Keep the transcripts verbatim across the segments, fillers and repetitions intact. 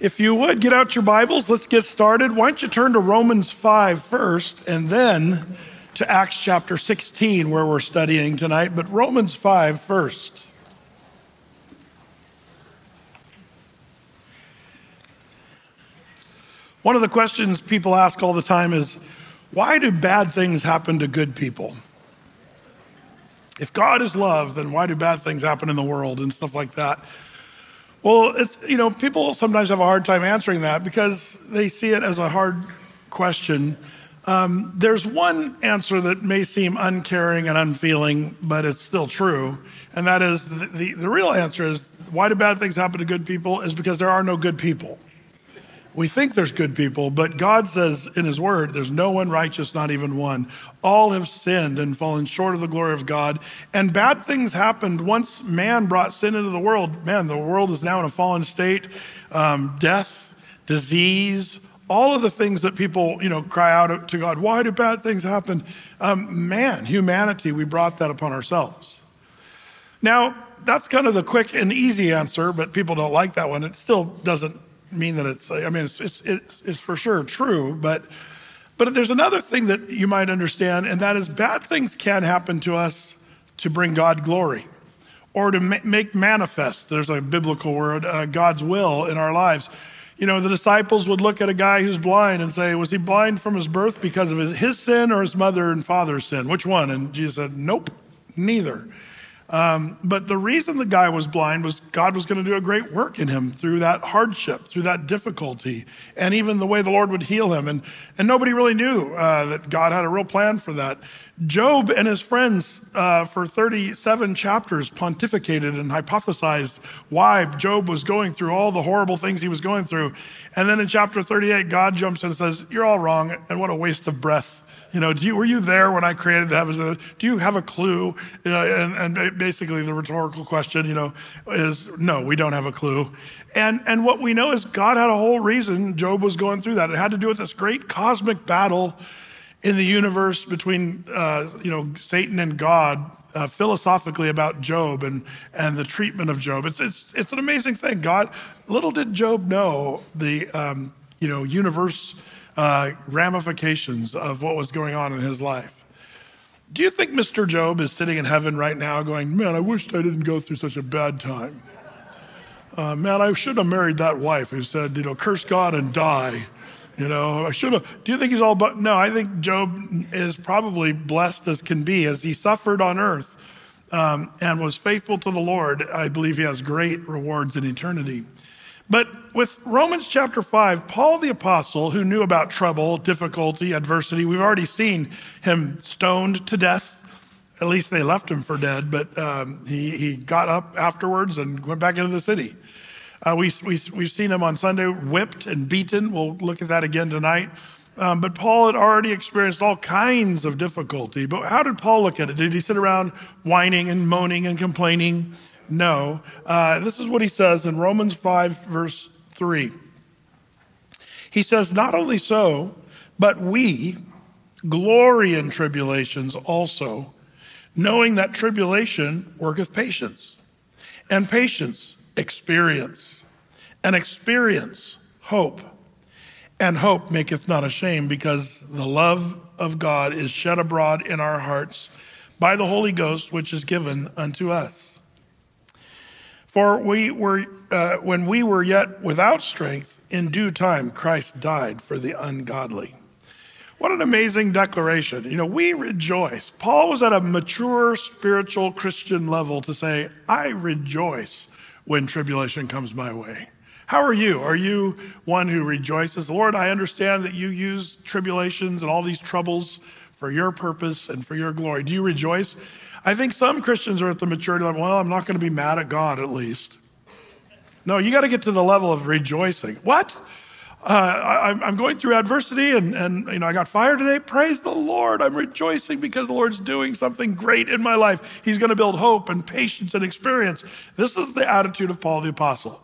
If you would, get out your Bibles. Let's get started. Why don't you turn to Romans five first and then to Acts chapter sixteen, where we're studying tonight, but Romans five first. One of the questions people ask all the time is, why do bad things happen to good people? If God is love, then why do bad things happen in the world and stuff like that? Well, it's, you know, people sometimes have a hard time answering that because they see it as a hard question. Um, there's one answer that may seem uncaring and unfeeling, but it's still true. And that is the, the, the real answer is why do bad things happen to good people is because there are no good people. We think there's good people, but God says in his word, there's no one righteous, not even one. All have sinned and fallen short of the glory of God. And bad things happened once man brought sin into the world. Man, the world is now in a fallen state. Um, death, disease, all of the things that people, you know, cry out to God, why do bad things happen? Um, man, humanity, we brought that upon ourselves. Now, that's kind of the quick and easy answer, but people don't like that one. It still doesn't mean that it's, I mean, it's, it's, it's, it's for sure true, but, but there's another thing that you might understand, and that is bad things can happen to us to bring God glory or to ma- make manifest, there's a biblical word, uh, God's will in our lives. You know, the disciples would look at a guy who's blind and say, was he blind from his birth because of his, his sin or his mother and father's sin? Which one? And Jesus said, nope, neither. Um, but the reason the guy was blind was God was going to do a great work in him through that hardship, through that difficulty, and even the way the Lord would heal him. And, and nobody really knew uh, that God had a real plan for that. Job and his friends uh, for thirty-seven chapters pontificated and hypothesized why Job was going through all the horrible things he was going through. And then in chapter thirty-eight, God jumps in and says, you're all wrong, and what a waste of breath. You know, do you, were you there when I created the heavens? Do you have a clue? You know, and, and basically the rhetorical question, you know, is no, we don't have a clue. And and what we know is God had a whole reason Job was going through that. It had to do with this great cosmic battle in the universe between, uh, you know, Satan and God, uh, philosophically about Job and and the treatment of Job. It's it's it's an amazing thing. God, little did Job know the um, you know universe. Uh, ramifications of what was going on in his life. Do you think Mister Job is sitting in heaven right now going, man, I wished I didn't go through such a bad time. Uh, man, I should have married that wife who said, you know, curse God and die. You know, I should have. Do you think he's all, but no, I think Job is probably blessed as can be as he suffered on earth um, and was faithful to the Lord. I believe he has great rewards in eternity. But with Romans chapter five, Paul the apostle, who knew about trouble, difficulty, adversity, we've already seen him stoned to death. At least they left him for dead, but um, he, he got up afterwards and went back into the city. Uh, we, we, we've seen him on Sunday whipped and beaten. We'll look at that again tonight. Um, but Paul had already experienced all kinds of difficulty. But how did Paul look at it? Did he sit around whining and moaning and complaining? No. Uh, this is what he says in Romans five, verse three. He says, not only so, but we glory in tribulations also, knowing that tribulation worketh patience, and patience experience, and experience hope, and hope maketh not ashamed, because the love of God is shed abroad in our hearts by the Holy Ghost, which is given unto us. For we were, uh, when we were yet without strength, in due time Christ died for the ungodly. What an amazing declaration. You know, we rejoice. Paul was at a mature spiritual Christian level to say, I rejoice when tribulation comes my way. How are you? Are you one who rejoices? Lord, I understand that you use tribulations and all these troubles for your purpose and for your glory. Do you rejoice? I think some Christians are at the maturity level, well, I'm not going to be mad at God at least. No, you got to get to the level of rejoicing. What? Uh, I, I'm going through adversity and, and you know I got fired today. Praise the Lord. I'm rejoicing because the Lord's doing something great in my life. He's going to build hope and patience and experience. This is the attitude of Paul the Apostle.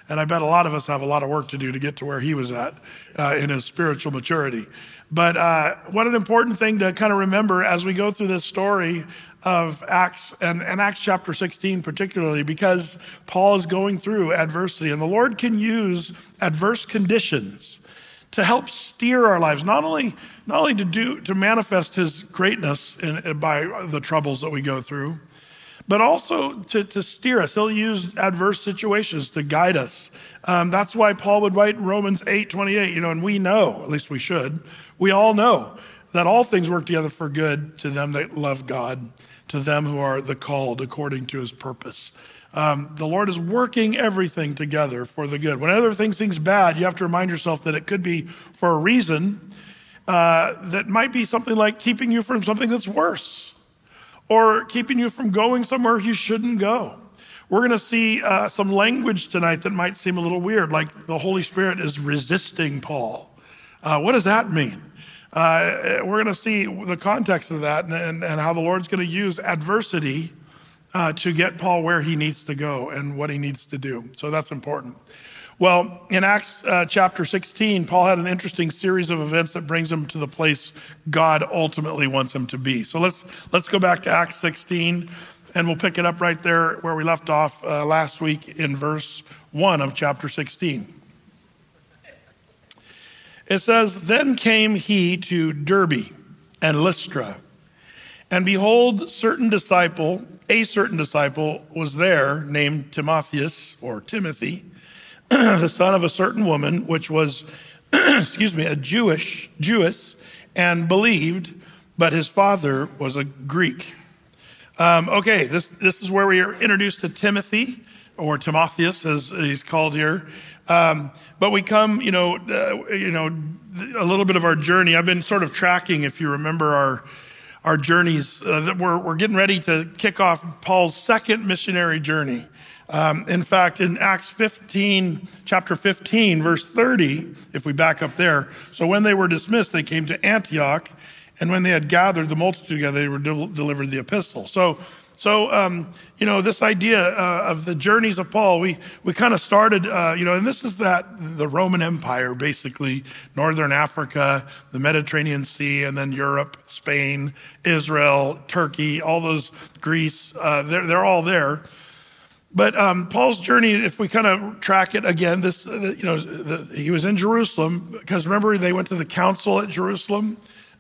And I bet a lot of us have a lot of work to do to get to where he was at uh, in his spiritual maturity. But uh, what an important thing to kind of remember as we go through this story of Acts, and, and Acts chapter sixteen particularly, because Paul is going through adversity, and the Lord can use adverse conditions to help steer our lives, not only not only to do to manifest his greatness in, by the troubles that we go through, but also to, to steer us. He'll use adverse situations to guide us. Um, that's why Paul would write in Romans eight twenty-eight, you know, and we know, at least we should, we all know that all things work together for good to them that love God, to them who are the called according to his purpose. Um, the Lord is working everything together for the good. When everything seems bad, you have to remind yourself that it could be for a reason uh, that might be something like keeping you from something that's worse, or keeping you from going somewhere you shouldn't go. We're going to see uh, some language tonight that might seem a little weird, like the Holy Spirit is resisting Paul. Uh, what does that mean? Uh, we're going to see the context of that and, and, and how the Lord's going to use adversity uh, to get Paul where he needs to go and what he needs to do. So that's important. Well, in Acts uh, chapter sixteen, Paul had an interesting series of events that brings him to the place God ultimately wants him to be. So let's let's go back to Acts sixteen, and we'll pick it up right there where we left off uh, last week in verse one of chapter sixteen. It says, "Then came he to Derbe and Lystra, and behold, certain disciple, a certain disciple was there named Timotheus, or Timothy, the son of a certain woman, which was, excuse me, a Jewish, Jewess, and believed, but his father was a Greek." Um, okay, this, this is where we are introduced to Timothy, or Timotheus, as he's called here. Um, but we come, you know, uh, you know, a little bit of our journey. I've been sort of tracking, if you remember, our our journeys. Uh, that we're we're getting ready to kick off Paul's second missionary journey. Um, in fact, in Acts fifteen, chapter fifteen, verse thirty, if we back up there. So when they were dismissed, they came to Antioch, and when they had gathered the multitude together, they were del- delivered the epistle. So. So, um, you know, this idea uh, of the journeys of Paul, we we kind of started, uh, you know, and this is that, the Roman Empire, basically, Northern Africa, the Mediterranean Sea, and then Europe, Spain, Israel, Turkey, all those, Greece, uh, they're, they're all there. But um, Paul's journey, if we kind of track it again, this, uh, you know, the, he was in Jerusalem, because remember, they went to the council at Jerusalem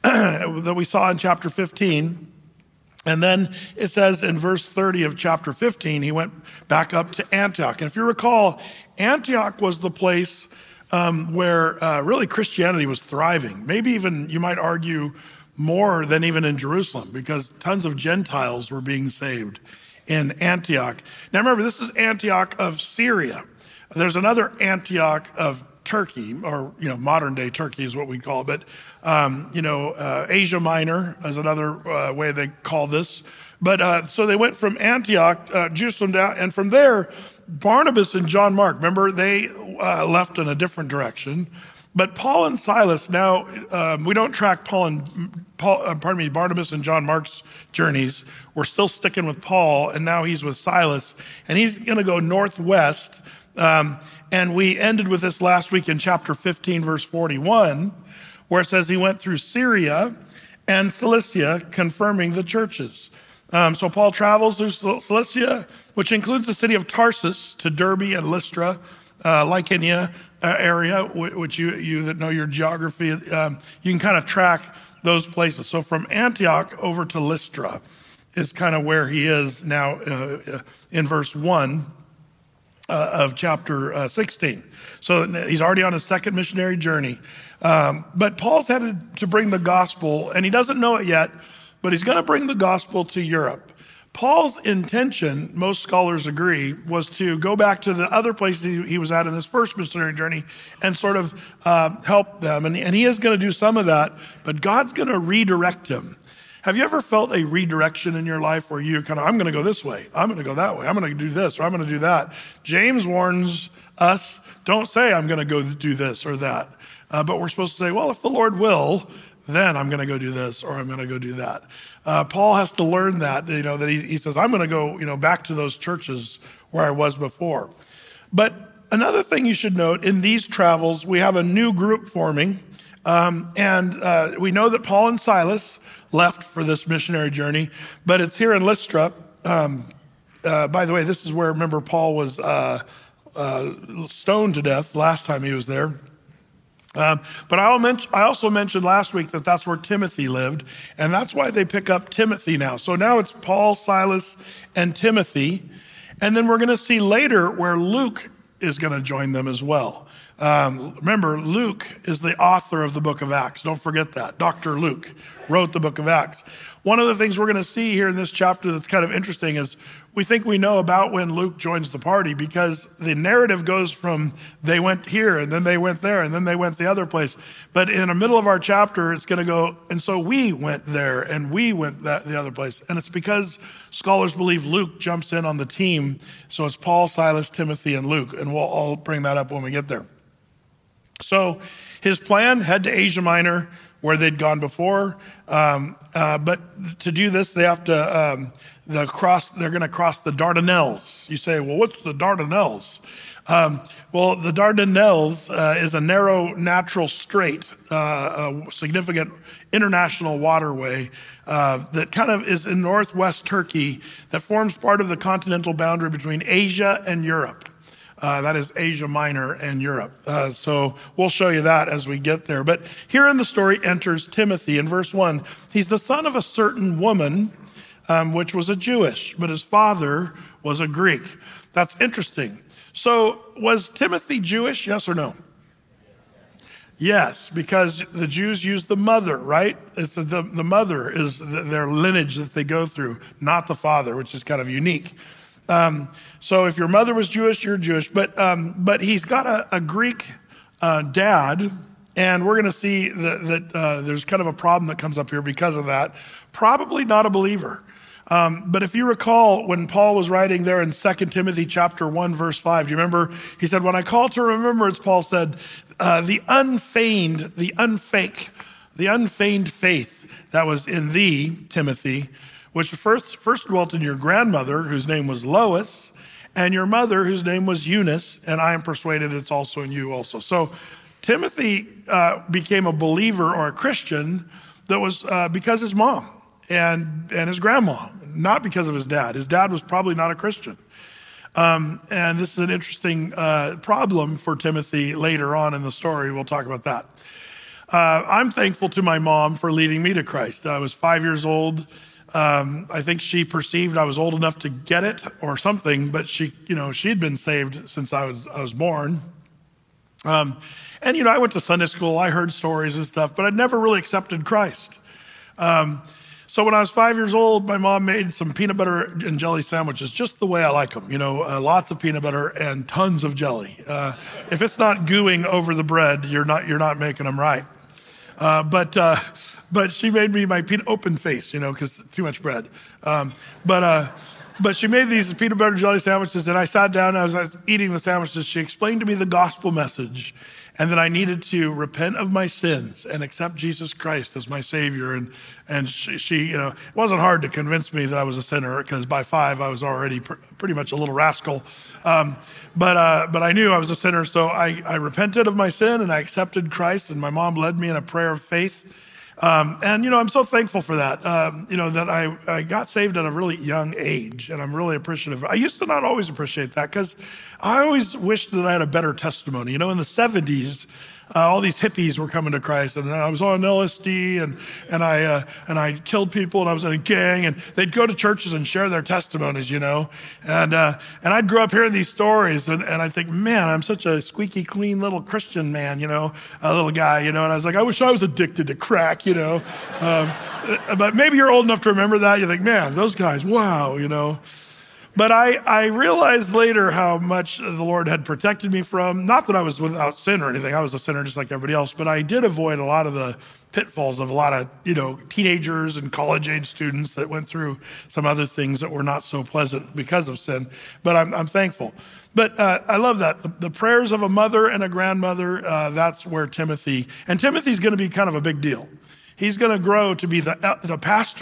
that we saw in chapter fifteen. And then it says in verse thirty of chapter fifteen, he went back up to Antioch. And if you recall, Antioch was the place um, where uh, really Christianity was thriving. Maybe even, you might argue, more than even in Jerusalem, because tons of Gentiles were being saved in Antioch. Now remember, this is Antioch of Syria. There's another Antioch of Turkey, or, you know, modern day Turkey is what we call it. But, um, you know, uh, Asia Minor is another uh, way they call this. But uh, so they went from Antioch, uh, Jerusalem down, and from there, Barnabas and John Mark, remember, they uh, left in a different direction. But Paul and Silas now, um, we don't track Paul and, Paul, uh, pardon me, Barnabas and John Mark's journeys. We're still sticking with Paul, and now he's with Silas. And he's going to go northwest. Um, and we ended with this last week in chapter fifteen, verse forty-one, where it says he went through Syria and Cilicia, confirming the churches. Um, so Paul travels through Cilicia, which includes the city of Tarsus, to Derbe and Lystra, uh, Lycaonia uh, area, which you, you that know your geography, um, you can kind of track those places. So from Antioch over to Lystra is kind of where he is now uh, in verse one. Uh, of chapter uh, sixteen. So he's already on his second missionary journey. Um, but Paul's headed to bring the gospel, and he doesn't know it yet, but he's going to bring the gospel to Europe. Paul's intention, most scholars agree, was to go back to the other places he, he was at in his first missionary journey and sort of uh, help them. And, and he is going to do some of that, but God's going to redirect him. Have you ever felt a redirection in your life where you kind of, I'm going to go this way, I'm going to go that way, I'm going to do this, or I'm going to do that? James warns us, don't say I'm going to go do this or that. Uh, but we're supposed to say, well, if the Lord will, then I'm going to go do this or I'm going to go do that. Uh, Paul has to learn that, you know, that he, he says, I'm going to go, you know, back to those churches where I was before. But another thing you should note, in these travels, we have a new group forming. Um, and uh, we know that Paul and Silas left for this missionary journey, but it's here in Lystra. Um, uh, by the way, this is where, remember, Paul was uh, uh, stoned to death last time he was there. Um, but I also mentioned last week that that's where Timothy lived, and that's why they pick up Timothy now. So now it's Paul, Silas, and Timothy. And then we're going to see later where Luke is going to join them as well. Um, remember, Luke is the author of the book of Acts. Don't forget that. Doctor Luke wrote the book of Acts. One of the things we're going to see here in this chapter that's kind of interesting is we think we know about when Luke joins the party because the narrative goes from they went here and then they went there and then they went the other place. But in the middle of our chapter, it's going to go, and so we went there and we went that the other place. And it's because scholars believe Luke jumps in on the team. So it's Paul, Silas, Timothy, and Luke. And we'll all bring that up when we get there. So his plan, head to Asia Minor, where they'd gone before. Um, uh, but to do this, they have to um, the cross. They're going to cross the Dardanelles. You say, well, what's the Dardanelles? Um, well, the Dardanelles uh, is a narrow natural strait, uh, a significant international waterway uh, that kind of is in northwest Turkey that forms part of the continental boundary between Asia and Europe. Uh, that is Asia Minor and Europe. Uh, so we'll show you that as we get there. But here in the story enters Timothy in verse one. He's the son of a certain woman, um, which was a Jewish, but his father was a Greek. That's interesting. So was Timothy Jewish, yes or no? Yes, because the Jews use the mother, right? It's the, the mother is their lineage that they go through, not the father, which is kind of unique. Um, so if your mother was Jewish, you're Jewish. But um, but he's got a, a Greek uh, dad, and we're going to see that, that uh, there's kind of a problem that comes up here because of that. Probably not a believer. Um, but if you recall, when Paul was writing there in Second Timothy chapter one, verse five, do you remember? He said, when I call to remembrance, Paul said, uh, the unfeigned, the unfake, the unfeigned faith that was in thee, Timothy, which first first dwelt in your grandmother, whose name was Lois, and your mother, whose name was Eunice, and I am persuaded it's also in you also. So Timothy uh, became a believer or a Christian that was uh, because his mom and, and his grandma, not because of his dad. His dad was probably not a Christian. Um, and this is an interesting uh, problem for Timothy later on in the story. We'll talk about that. Uh, I'm thankful to my mom for leading me to Christ. I was five years old. Um, I think she perceived I was old enough to get it or something, but she, you know, she had been saved since I was, I was born. Um, and, you know, I went to Sunday school, I heard stories and stuff, but I'd never really accepted Christ. Um, so when I was five years old, my mom made some peanut butter and jelly sandwiches, just the way I like them, you know, uh, lots of peanut butter and tons of jelly. Uh, if it's not gooing over the bread, you're not, you're not making them right. Uh, but, uh, but she made me my peanut open face, you know, because too much bread. Um, but, uh, but she made these peanut butter jelly sandwiches, and I sat down, and as I was eating the sandwiches, she explained to me the gospel message, and that I needed to repent of my sins and accept Jesus Christ as my Savior. And, and she, she, you know, it wasn't hard to convince me that I was a sinner, because by five, I was already pr- pretty much a little rascal. Um, but, uh, but I knew I was a sinner, so I, I repented of my sin, and I accepted Christ, and my mom led me in a prayer of faith. Um, and, you know, I'm so thankful for that, um, you know, that I, I got saved at a really young age, and I'm really appreciative. I used to not always appreciate that because I always wished that I had a better testimony. You know, in the seventies, uh, all these hippies were coming to Christ, and I was on L S D, and, and I, uh, and I killed people, and I was in a gang, and they'd go to churches and share their testimonies, you know, and, uh, and I'd grow up hearing these stories, and, and I think, man, I'm such a squeaky clean little Christian man, you know, a little guy, you know, and I was like, I wish I was addicted to crack, you know, um, but maybe you're old enough to remember that. You think, man, those guys, wow, you know. But I, I realized later how much the Lord had protected me from, not that I was without sin or anything. I was a sinner just like everybody else, but I did avoid a lot of the pitfalls of a lot of, you know, teenagers and college age students that went through some other things that were not so pleasant because of sin. But I'm, I'm thankful. But uh, I love that. The, the prayers of a mother and a grandmother, uh, that's where Timothy, and Timothy's going to be kind of a big deal. He's going to grow to be the, the pastor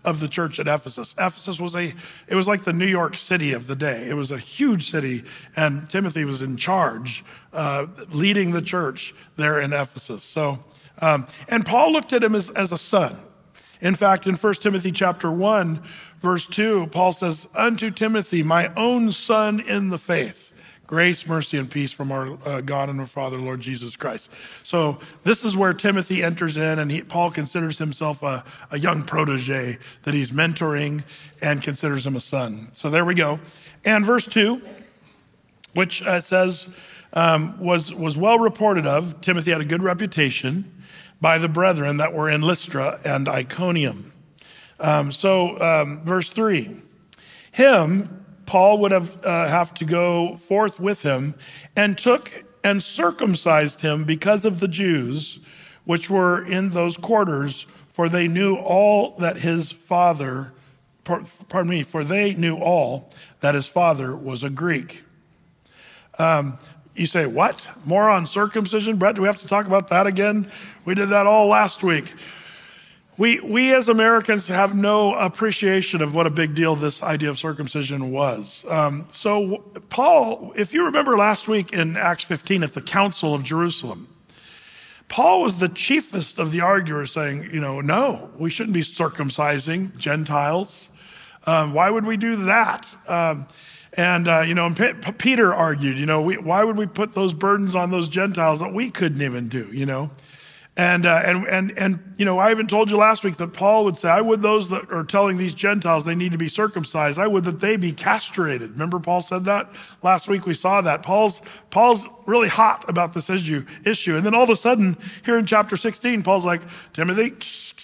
of the church at Ephesus. Ephesus was a, it was like the New York City of the day. It was a huge city, and Timothy was in charge, uh, leading the church there in Ephesus. So, um, and Paul looked at him as, as a son. In fact, in First Timothy chapter one, verse two, Paul says, "Unto Timothy, my own son in the faith, grace, mercy, and peace from our uh, God and our Father, Lord Jesus Christ." So this is where Timothy enters in, and he, Paul considers himself a, a young protege that he's mentoring and considers him a son. So there we go. And verse two, which uh, says, um, was, was well reported of, Timothy had a good reputation by the brethren that were in Lystra and Iconium. Um, so um, verse three, him, Paul would have uh, have to go forth with him, and took and circumcised him because of the Jews which were in those quarters, for they knew all that his father, pardon me, for they knew all that his father was a Greek. Um, you say, what? More on circumcision? Brett, do we have to talk about that again? We did that all last week. We we as Americans have no appreciation of what a big deal this idea of circumcision was. Um, so Paul, if you remember last week in Acts fifteen at the Council of Jerusalem, Paul was the chiefest of the arguers saying, you know, no, we shouldn't be circumcising Gentiles. Um, why would we do that? Um, and, uh, you know, and P- P- Peter argued, you know, we, why would we put those burdens on those Gentiles that we couldn't even do, you know? And, uh, and, and, and, you know, I even told you last week that Paul would say, I would those that are telling these Gentiles they need to be circumcised, I would that they be castrated. Remember Paul said that? Last week we saw that. Paul's, Paul's really hot about this issue, issue. And then all of a sudden, here in chapter sixteen, Paul's like, Timothy,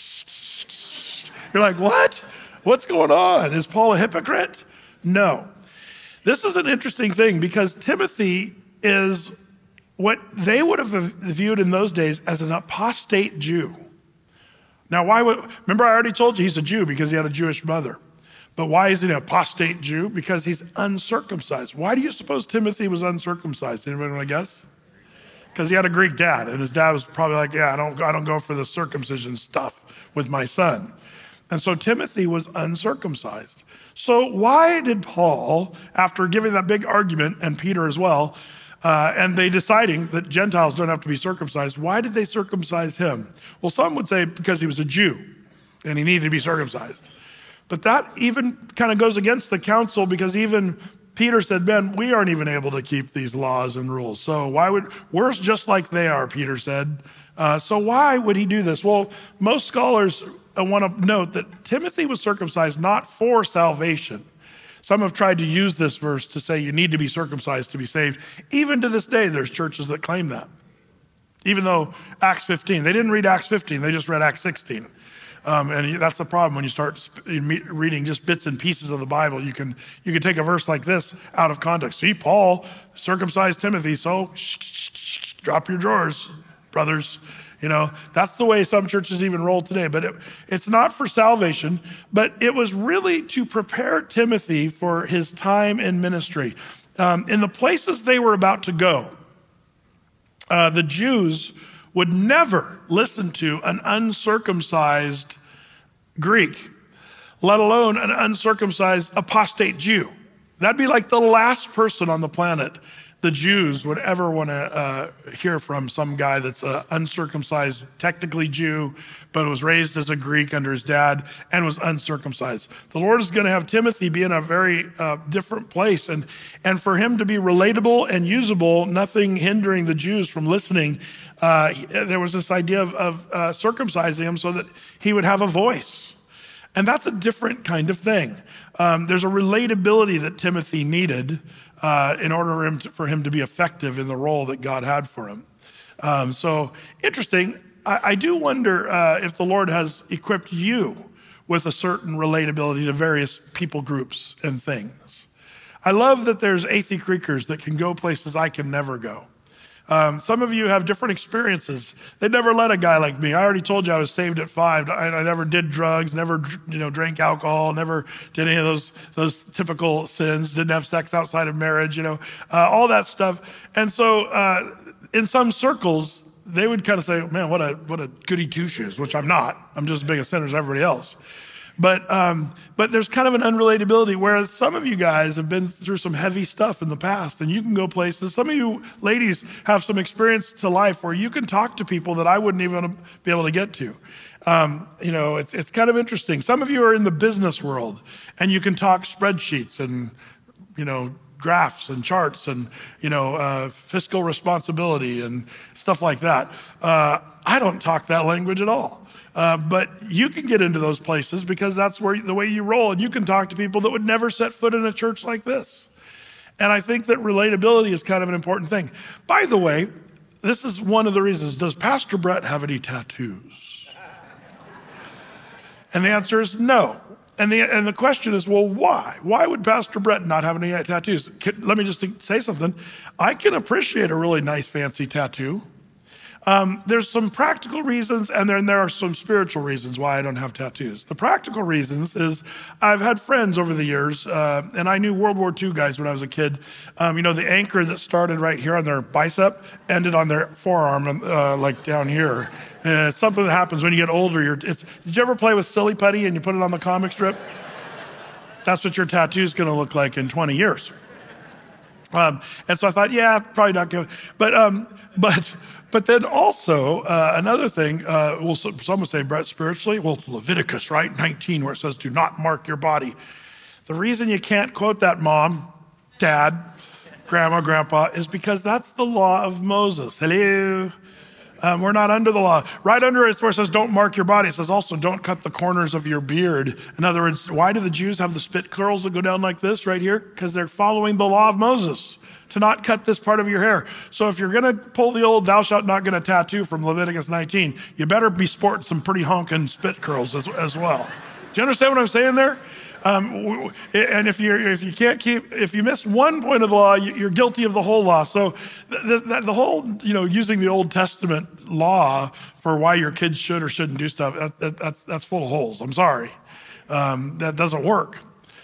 you're like, what? What's going on? Is Paul a hypocrite? No. This is an interesting thing because Timothy is what they would have viewed in those days as an apostate Jew. Now, why would, remember I already told you he's a Jew because he had a Jewish mother. But why is he an apostate Jew? Because he's uncircumcised. Why do you suppose Timothy was uncircumcised? Anybody want to guess? Because he had a Greek dad, and his dad was probably like, yeah, I don't, I don't go for the circumcision stuff with my son. And so Timothy was uncircumcised. So why did Paul, after giving that big argument, and Peter as well, Uh, and they deciding that Gentiles don't have to be circumcised, why did they circumcise him? Well, some would say because he was a Jew and he needed to be circumcised. But that even kind of goes against the council because even Peter said, man, we aren't even able to keep these laws and rules. So why would, we're just like they are, Peter said. Uh, so why would he do this? Well, most scholars want to note that Timothy was circumcised not for salvation. Some have tried to use this verse to say you need to be circumcised to be saved. Even to this day, there's churches that claim that. Even though Acts fifteen, they didn't read Acts fifteen, they just read Acts sixteen. Um, and that's the problem when you start reading just bits and pieces of the Bible. You can you can take a verse like this out of context. See, Paul circumcised Timothy, so shh, shh, shh, drop your drawers, brothers. You know, that's the way some churches even roll today. But it, it's not for salvation, but it was really to prepare Timothy for his time in ministry. Um, in the places they were about to go, uh, the Jews would never listen to an uncircumcised Greek, let alone an uncircumcised apostate Jew. That'd be like the last person on the planet the Jews would ever want to uh, hear from some guy that's an uncircumcised, technically Jew, but was raised as a Greek under his dad and was uncircumcised. The Lord is going to have Timothy be in a very uh, different place. And, and for him to be relatable and usable, nothing hindering the Jews from listening, uh, there was this idea of, of uh, circumcising him so that he would have a voice. And that's a different kind of thing. Um, there's a relatability that Timothy needed Uh, in order for him, to, for him to be effective in the role that God had for him. Um, so interesting. I, I do wonder uh, if the Lord has equipped you with a certain relatability to various people groups and things. I love that there's Athey Creekers that can go places I can never go. Um, some of you have different experiences. They never let a guy like me. I already told you I was saved at five. I, I never did drugs, never, you know, drank alcohol, never did any of those those typical sins. Didn't have sex outside of marriage, you know, uh, all that stuff. And so, uh, in some circles, they would kind of say, "Man, what a what a goody two shoes," which I'm not. I'm just as big a sinner as everybody else. But um, but there's kind of an unrelatability where some of you guys have been through some heavy stuff in the past, and you can go places. Some of you ladies have some experience to life where you can talk to people that I wouldn't even be able to get to. Um, you know, it's it's kind of interesting. Some of you are in the business world, and you can talk spreadsheets and, you know, graphs and charts and, you know, uh, fiscal responsibility and stuff like that. Uh, I don't talk that language at all. Uh, but you can get into those places because that's where the way you roll, and you can talk to people that would never set foot in a church like this. And I think that relatability is kind of an important thing. By the way, this is one of the reasons. Does Pastor Brett have any tattoos? And the answer is no. And the and the question is, well, why? Why would Pastor Brett not have any tattoos? Can, let me just say something. I can appreciate a really nice, fancy tattoo. Um, there's some practical reasons, and then there are some spiritual reasons why I don't have tattoos. The practical reasons is I've had friends over the years, uh, and I knew World War Two guys when I was a kid. Um, you know, the anchor that started right here on their bicep ended on their forearm, uh, like down here. Uh, it's something that happens when you get older. You're, it's, did you ever play with silly putty and you put it on the comic strip? That's what your tattoo is going to look like in twenty years. Um, and so I thought, yeah, probably not good. But, um, but, but then also, uh, another thing, uh, well, some, some would say, Brett, spiritually, well, it's Leviticus, right? nineteen, where it says, do not mark your body. The reason you can't quote that, mom, dad, grandma, grandpa, is because that's the law of Moses. Hello. Um, we're not under the law. Right under it where it says, don't mark your body. It says also, don't cut the corners of your beard. In other words, why do the Jews have the spit curls that go down like this right here? Because they're following the law of Moses to not cut this part of your hair. So if you're going to pull the old thou shalt not get a tattoo from Leviticus nineteen, you better be sporting some pretty honking spit curls as, as well. Do you understand what I'm saying there? Um, and if you if you can't keep, if you miss one point of the law, you're guilty of the whole law. So the, the, the whole, you know, using the Old Testament law for why your kids should or shouldn't do stuff, that, that, that's that's full of holes. I'm sorry. Um, that doesn't work.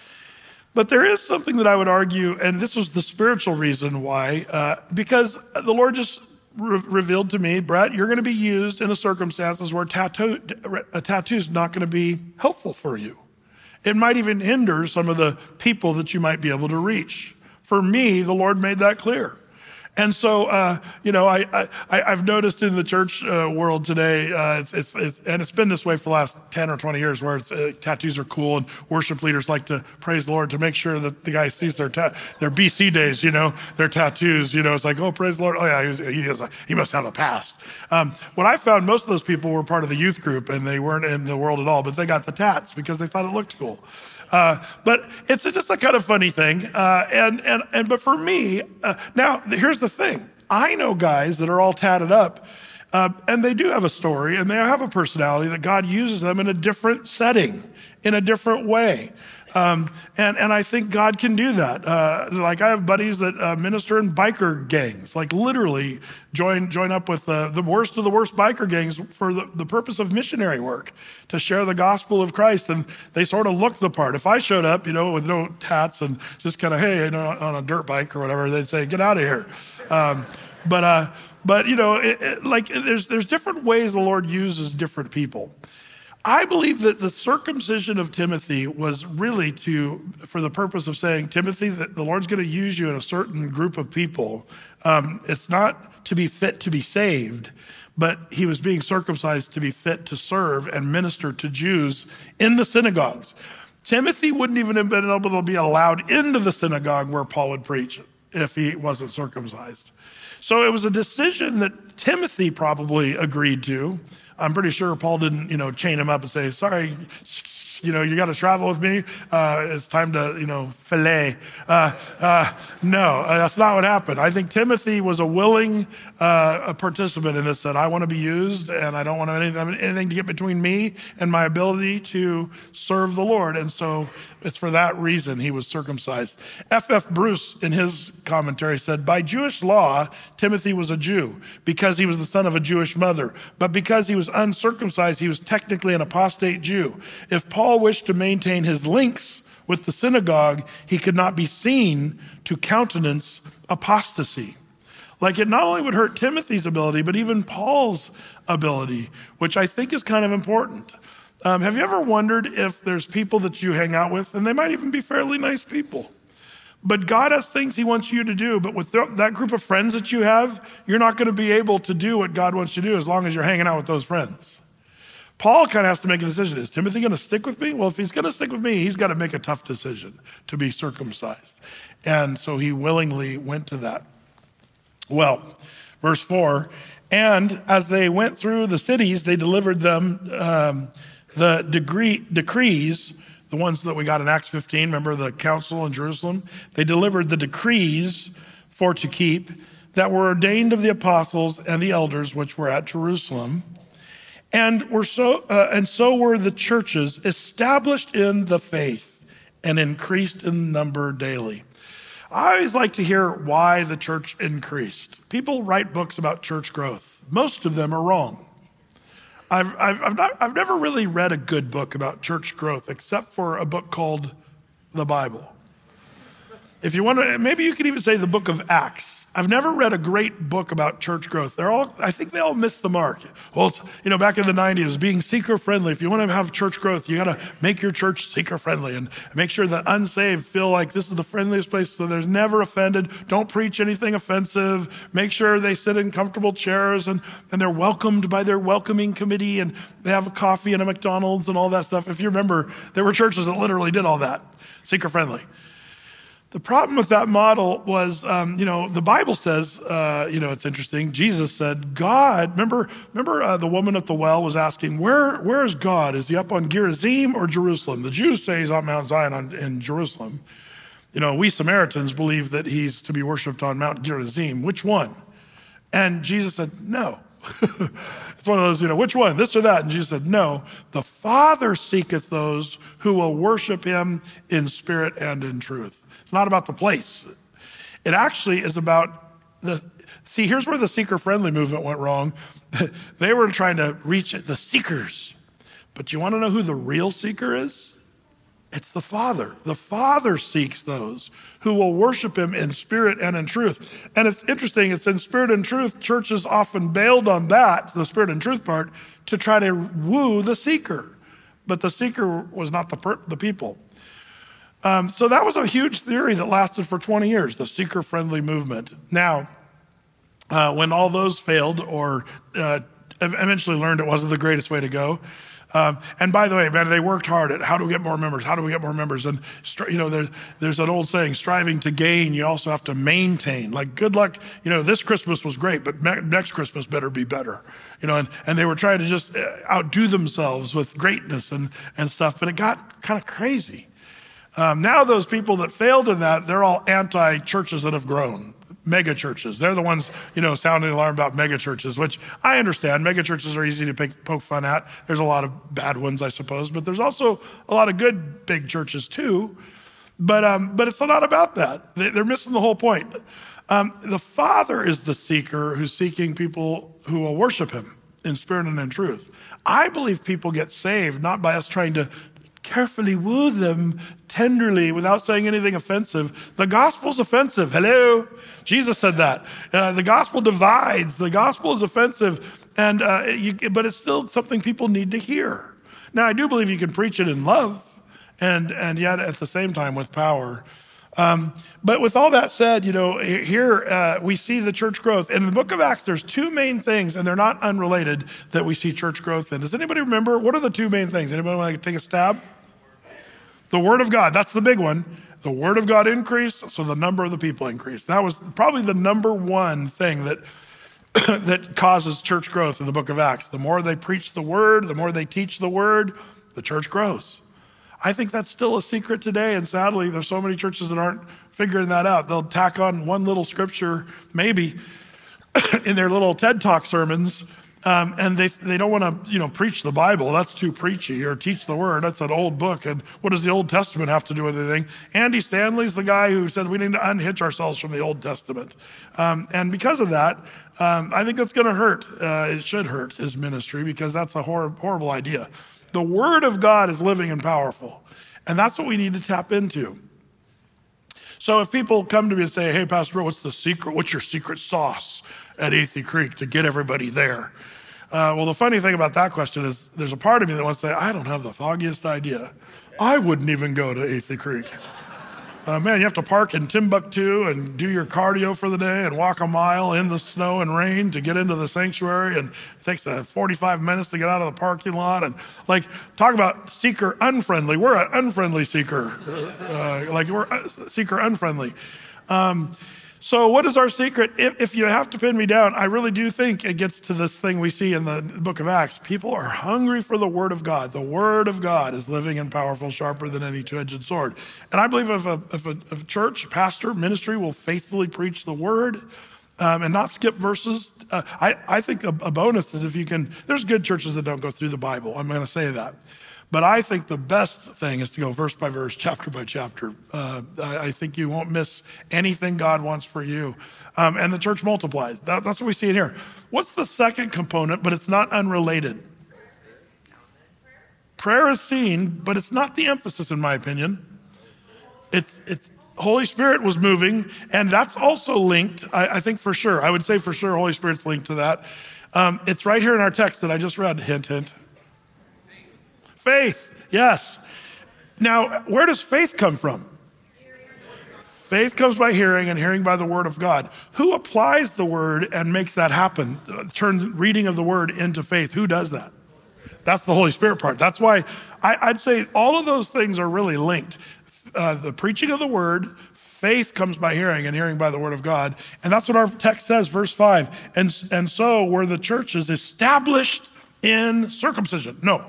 But there is something that I would argue, and this was the spiritual reason why, uh, because the Lord just re- revealed to me, Brett, you're going to be used in a circumstances where tattoo, a tattoo is not going to be helpful for you. It might even hinder some of the people that you might be able to reach. For me, the Lord made that clear. And so, uh, you know, I, I, I've noticed in the church uh, world today, uh, it's, it's, it's, and it's been this way for the last ten or twenty years, where it's, uh, tattoos are cool, and worship leaders like to praise the Lord to make sure that the guy sees their ta- their B C days, you know, their tattoos. You know, it's like, oh, praise the Lord. Oh, yeah, he, was, he, is a, he must have a past. Um, what I found, most of those people were part of the youth group, and they weren't in the world at all, but they got the tats because they thought it looked cool. Uh, but it's just a kind of funny thing. Uh, and, and, and, but for me, uh, now here's the thing. I know guys that are all tatted up, uh, and they do have a story and they have a personality that God uses them in a different setting, in a different way. Um, and, and I think God can do that. Uh, like I have buddies that uh, minister in biker gangs, like literally join join up with uh, the worst of the worst biker gangs for the, the purpose of missionary work, to share the gospel of Christ. And they sort of look the part. If I showed up, you know, with no tats and just kind of, hey, you know, on a dirt bike or whatever, they'd say, get out of here. Um, but, uh, but you know, it, it, like there's there's different ways the Lord uses different people. I believe that the circumcision of Timothy was really to, for the purpose of saying, Timothy, that the Lord's going to use you in a certain group of people. Um, it's not to be fit to be saved, but he was being circumcised to be fit to serve and minister to Jews in the synagogues. Timothy wouldn't even have been able to be allowed into the synagogue where Paul would preach if he wasn't circumcised. So it was a decision that Timothy probably agreed to. I'm pretty sure Paul didn't, you know, chain him up and say, sorry, you know, you got to travel with me. Uh, it's time to, you know, fillet. Uh, uh, no, uh, that's not what happened. I think Timothy was a willing uh, a participant in this, that I want to be used and I don't want anything, anything to get between me and my ability to serve the Lord. And so it's for that reason he was circumcised. F F Bruce, in his commentary, said, by Jewish law, Timothy was a Jew because he was the son of a Jewish mother. But because he was uncircumcised, he was technically an apostate Jew. If Paul wished to maintain his links with the synagogue, he could not be seen to countenance apostasy. Like, it not only would hurt Timothy's ability, but even Paul's ability, which I think is kind of important. Um, have you ever wondered if there's people that you hang out with, and they might even be fairly nice people, but God has things he wants you to do, but with th- that group of friends that you have, you're not going to be able to do what God wants you to do as long as you're hanging out with those friends. Paul kind of has to make a decision. Is Timothy going to stick with me? Well, if he's going to stick with me, he's got to make a tough decision to be circumcised. And so he willingly went to that. Well, verse four, and as they went through the cities, they delivered them um, the degree, decrees, the ones that we got in Acts fifteen, remember the council in Jerusalem? They delivered the decrees for to keep that were ordained of the apostles and the elders which were at Jerusalem. And were so uh, and so were the churches established in the faith and increased in number daily. I always like to hear why the church increased. People write books about church growth. Most of them are wrong. I've I've I've, not, I've never really read a good book about church growth except for a book called the Bible. If you want to, maybe you could even say the book of Acts. I've never read a great book about church growth. They're all, I think they all miss the mark. Well, it's, you know, back in the nineties, it was being seeker friendly. If you want to have church growth, you got to make your church seeker friendly and make sure that unsaved feel like this is the friendliest place so they're never offended. Don't preach anything offensive. Make sure they sit in comfortable chairs and, and they're welcomed by their welcoming committee and they have a coffee and a McDonald's and all that stuff. If you remember, there were churches that literally did all that, seeker friendly. The problem with that model was, um, you know, the Bible says, uh, you know, it's interesting. Jesus said, God, remember, remember uh, the woman at the well was asking, where, where is God? Is he up on Gerizim or Jerusalem? The Jews say he's on Mount Zion on, in Jerusalem. You know, we Samaritans believe that he's to be worshiped on Mount Gerizim. Which one? And Jesus said, no. It's one of those, you know, which one, this or that? And Jesus said, no, the Father seeketh those who will worship him in spirit and in truth. It's not about the place. It actually is about the, see, here's where the seeker-friendly movement went wrong. They were trying to reach the seekers. But you want to know who the real seeker is? It's the Father. The Father seeks those who will worship him in spirit and in truth. And it's interesting, it's in spirit and truth. Churches often bailed on that, the spirit and truth part, to try to woo the seeker. But the seeker was not the, per, the people. Um, so that was a huge theory that lasted for twenty years, the seeker-friendly movement. Now, uh, when all those failed or uh, eventually learned it wasn't the greatest way to go, um, and by the way, man, they worked hard at how do we get more members? How do we get more members? And, you know, there, there's an old saying, striving to gain, you also have to maintain. Like, good luck, you know, this Christmas was great, but ne- next Christmas better be better. You know, and, and they were trying to just outdo themselves with greatness and, and stuff, but it got kind of crazy. Um, now those people that failed in that, they're all anti-churches that have grown, mega churches. They're the ones, you know, sounding the alarm about mega churches, which I understand. Mega churches are easy to pick, poke fun at. There's a lot of bad ones, I suppose, but there's also a lot of good big churches too. But um, but it's not about that. They, they're missing the whole point. Um, the Father is the seeker who's seeking people who will worship him in spirit and in truth. I believe people get saved not by us trying to carefully woo them tenderly without saying anything offensive. The gospel's offensive. Hello? Jesus said that. Uh, the gospel divides. The gospel is offensive, and uh, you, but it's still something people need to hear. Now, I do believe you can preach it in love and, and yet at the same time with power. Um, but with all that said, you know, here uh, we see the church growth. And in the book of Acts, there's two main things, and they're not unrelated, that we see church growth in. Does anybody remember? What are the two main things? Anybody want to take a stab? The word of God, that's the big one. The word of God increased, so the number of the people increased. That was probably the number one thing that that causes church growth in the book of Acts. The more they preach the word, the more they teach the word, the church grows. I think that's still a secret today, and sadly, there's so many churches that aren't figuring that out. They'll tack on one little scripture, maybe, in their little TED Talk sermons, Um, and they they don't want to, you know, preach the Bible. That's too preachy. Or teach the word. That's an old book. And what does the Old Testament have to do with anything? Andy Stanley's the guy who said we need to unhitch ourselves from the Old Testament. Um, and because of that, um, I think that's going to hurt. Uh, it should hurt his ministry because that's a hor- horrible idea. The word of God is living and powerful. And that's what we need to tap into. So if people come to me and say, hey, Pastor Bill, what's the secret? What's your secret sauce at Athey Creek to get everybody there? Uh, well, the funny thing about that question is there's a part of me that wants to say, I don't have the foggiest idea. I wouldn't even go to Athey Creek. Uh, man, you have to park in Timbuktu and do your cardio for the day and walk a mile in the snow and rain to get into the sanctuary. And it takes uh, forty-five minutes to get out of the parking lot. And like, talk about seeker unfriendly. We're an unfriendly seeker. Uh, like we're seeker unfriendly. Um, So what is our secret? If, if you have to pin me down, I really do think it gets to this thing we see in the book of Acts. People are hungry for the word of God. The word of God is living and powerful, sharper than any two-edged sword. And I believe if a, if a, if a church, pastor, ministry will faithfully preach the word um, and not skip verses, uh, I, I think a, a bonus is if you can, there's good churches that don't go through the Bible. I'm going to say that. But I think the best thing is to go verse by verse, chapter by chapter. Uh, I, I think you won't miss anything God wants for you. Um, and the church multiplies. That, that's what we see in here. What's the second component, but it's not unrelated? Prayer is seen, but it's not the emphasis, in my opinion. It's, it's Holy Spirit was moving, and that's also linked, I, I think for sure. I would say for sure Holy Spirit's linked to that. Um, it's right here in our text that I just read, hint, hint. Faith, yes. Now, where does faith come from? Faith comes by hearing, and hearing by the word of God. Who applies the word and makes that happen? Turns reading of the word into faith. Who does that? That's the Holy Spirit part. That's why I, I'd say all of those things are really linked. Uh, the preaching of the word, faith comes by hearing, and hearing by the word of God. And that's what our text says, verse five. And, and so were the churches established in circumcision? No.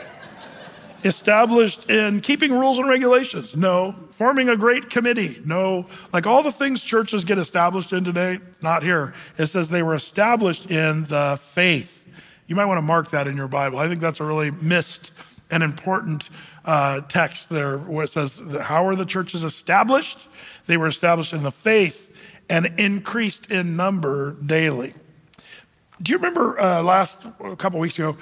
Established in keeping rules and regulations? No. Forming a great committee? No. Like all the things churches get established in today, not here. It says they were established in the faith. You might want to mark that in your Bible. I think that's a really missed and important uh, text there where it says, how are the churches established? They were established in the faith and increased in number daily. Do you remember uh, last, a couple weeks ago,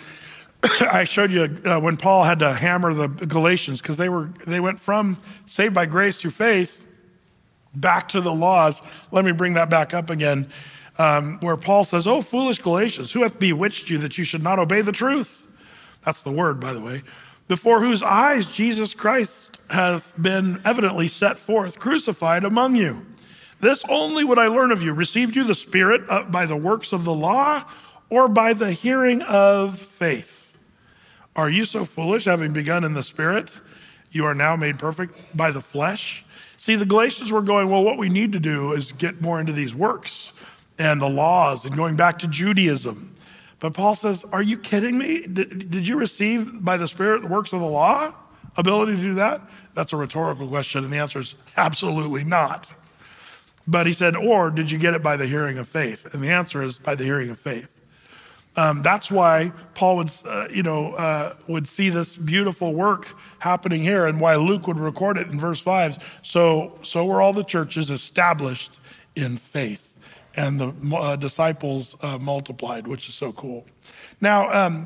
I showed you uh, when Paul had to hammer the Galatians because they were they went from saved by grace through faith back to the laws. Let me bring that back up again, um, where Paul says, "Oh, foolish Galatians, who hath bewitched you that you should not obey the truth?" That's the word, by the way. "Before whose eyes Jesus Christ hath been evidently set forth, crucified among you. This only would I learn of you: received you the Spirit by the works of the law, or by the hearing of faith? Are you so foolish, having begun in the Spirit, you are now made perfect by the flesh?" See, the Galatians were going, well, what we need to do is get more into these works and the laws and going back to Judaism. But Paul says, are you kidding me? Did, did you receive by the Spirit the works of the law? Ability to do that? That's a rhetorical question, and the answer is absolutely not. But he said, or did you get it by the hearing of faith? And the answer is by the hearing of faith. Um, that's why Paul would, uh, you know, uh, would see this beautiful work happening here, and why Luke would record it in verse five. So, so were all the churches established in faith, and the uh, disciples uh, multiplied, which is so cool. Now, um,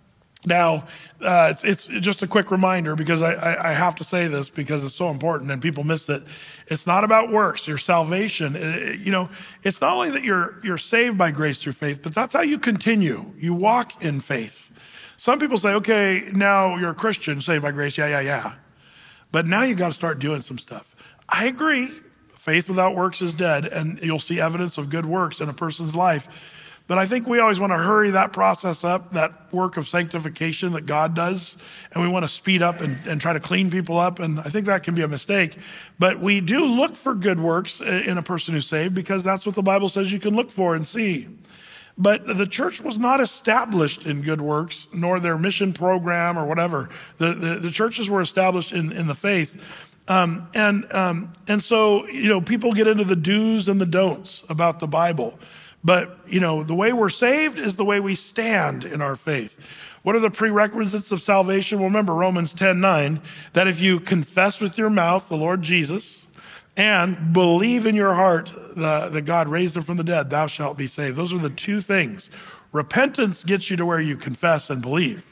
now uh, it's, it's just a quick reminder because I, I, I have to say this because it's so important and people miss it. It's not about works. Your salvation, it, you know, it's not only that you're you're saved by grace through faith, but that's how you continue. You walk in faith. Some people say, okay, now you're a Christian, saved by grace, yeah, yeah, yeah. But now you got to start doing some stuff. I agree. Faith without works is dead, and you'll see evidence of good works in a person's life. But I think we always want to hurry that process up, that work of sanctification that God does, and we want to speed up and, and try to clean people up, and I think that can be a mistake. But we do look for good works in a person who's saved because that's what the Bible says you can look for and see. But the church was not established in good works, nor their mission program or whatever. The, the, the churches were established in, in the faith. Um, and, um, and so, you know, people get into the do's and the don'ts about the Bible. But, you know, the way we're saved is the way we stand in our faith. What are the prerequisites of salvation? Well, remember Romans ten nine, that if you confess with your mouth the Lord Jesus and believe in your heart the, that God raised him from the dead, thou shalt be saved. Those are the two things. Repentance gets you to where you confess and believe.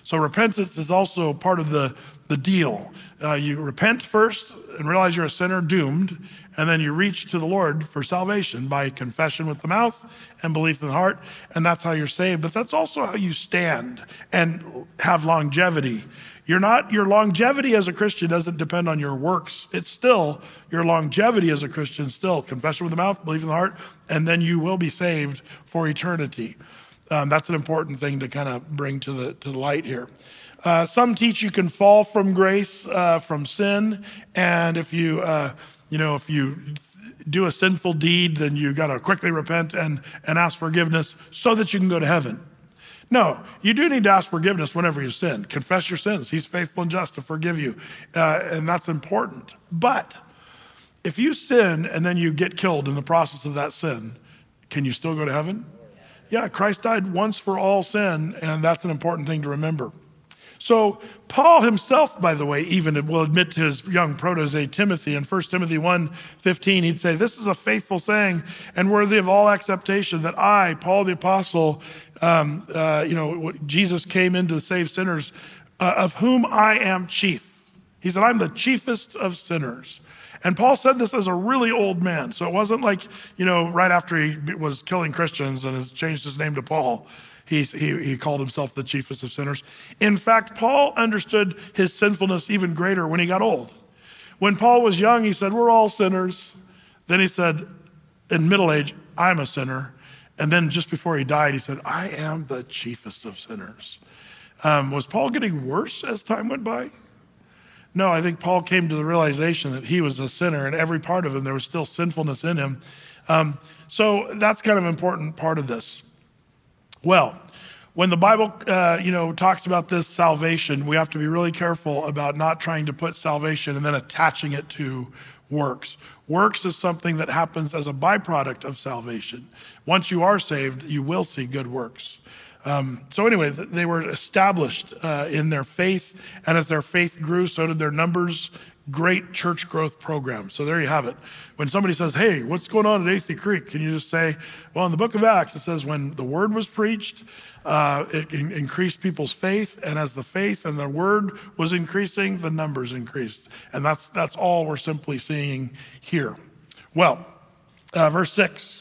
So repentance is also part of the, the deal. Uh, you repent first and realize you're a sinner doomed, and then you reach to the Lord for salvation by confession with the mouth and belief in the heart, and that's how you're saved. But that's also how you stand and have longevity. You're not, your longevity as a Christian doesn't depend on your works. It's still, your longevity as a Christian, still confession with the mouth, belief in the heart, and then you will be saved for eternity. Um, that's an important thing to kind of bring to the to the light here. Uh, some teach you can fall from grace, uh, from sin, and if you, uh, you know, if you do a sinful deed, then you got to quickly repent and and ask forgiveness so that you can go to heaven. No, you do need to ask forgiveness whenever you sin. Confess your sins. He's faithful and just to forgive you, uh, and that's important. But if you sin and then you get killed in the process of that sin, can you still go to heaven? Yeah, Christ died once for all sin, and that's an important thing to remember. So Paul himself, by the way, even will admit to his young protege Timothy in First Timothy one fifteen, he'd say, this is a faithful saying and worthy of all acceptation that I, Paul the apostle, um, uh, you know, Jesus came in to save sinners, uh, of whom I am chief. He said, I'm the chiefest of sinners. And Paul said this as a really old man. So it wasn't like, you know, right after he was killing Christians and has changed his name to Paul, he, he, he called himself the chiefest of sinners. In fact, Paul understood his sinfulness even greater when he got old. When Paul was young, he said, we're all sinners. Then he said, in middle age, I'm a sinner. And then just before he died, he said, I am the chiefest of sinners. Um, was Paul getting worse as time went by? No, I think Paul came to the realization that he was a sinner, and every part of him, there was still sinfulness in him. Um, so that's kind of an important part of this. Well, when the Bible, uh, you know, talks about this salvation, we have to be really careful about not trying to put salvation and then attaching it to works. Works is something that happens as a byproduct of salvation. Once you are saved, you will see good works. Um, so anyway, they were established uh, in their faith, and as their faith grew, so did their numbers. Great church growth program. So there you have it. When somebody says, hey, what's going on at Athey Creek? Can you just say, well, in the book of Acts, it says when the word was preached, uh, it in- increased people's faith, and as the faith and the word was increasing, the numbers increased. And that's that's all we're simply seeing here. Well, uh, verse six.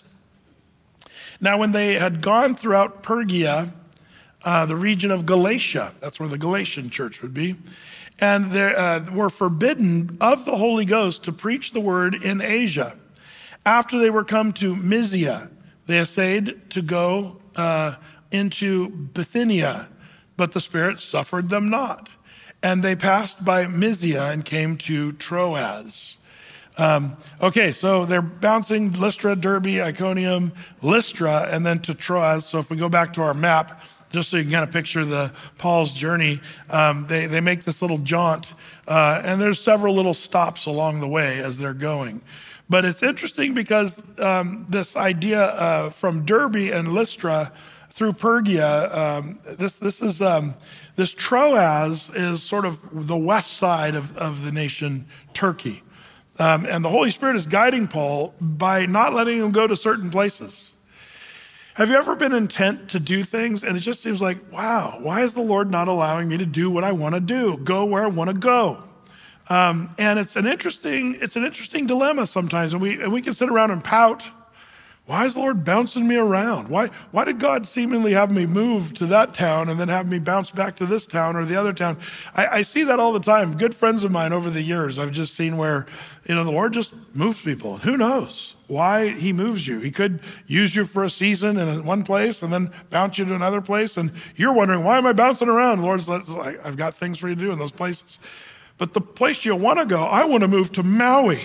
Now, when they had gone throughout Pergia, uh, the region of Galatia, that's where the Galatian church would be, and they uh, were forbidden of the Holy Ghost to preach the word in Asia. After they were come to Mysia, they essayed to go uh, into Bithynia, but the Spirit suffered them not. And they passed by Mysia and came to Troas. Um, okay, so they're bouncing Lystra, Derbe, Iconium, Lystra, and then to Troas. So if we go back to our map, just so you can kind of picture the Paul's journey, um, they, they make this little jaunt, uh, and there's several little stops along the way as they're going. But it's interesting because um, this idea uh, from Derbe and Lystra through Pergia, um, this this is um, this Troas is sort of the west side of, of the nation Turkey. Um, and the Holy Spirit is guiding Paul by not letting him go to certain places. Have you ever been intent to do things and it just seems like, wow, why is the Lord not allowing me to do what I want to do, go where I want to go? Um, and it's an interesting, it's an interesting dilemma sometimes, and we and we can sit around and pout. Why is the Lord bouncing me around? Why why did God seemingly have me move to that town and then have me bounce back to this town or the other town? I, I see that all the time. Good friends of mine over the years, I've just seen where, you know, the Lord just moves people. Who knows why he moves you? He could use you for a season in one place and then bounce you to another place. And you're wondering, why am I bouncing around? The Lord's like, I've got things for you to do in those places. But the place you want to go, I want to move to Maui.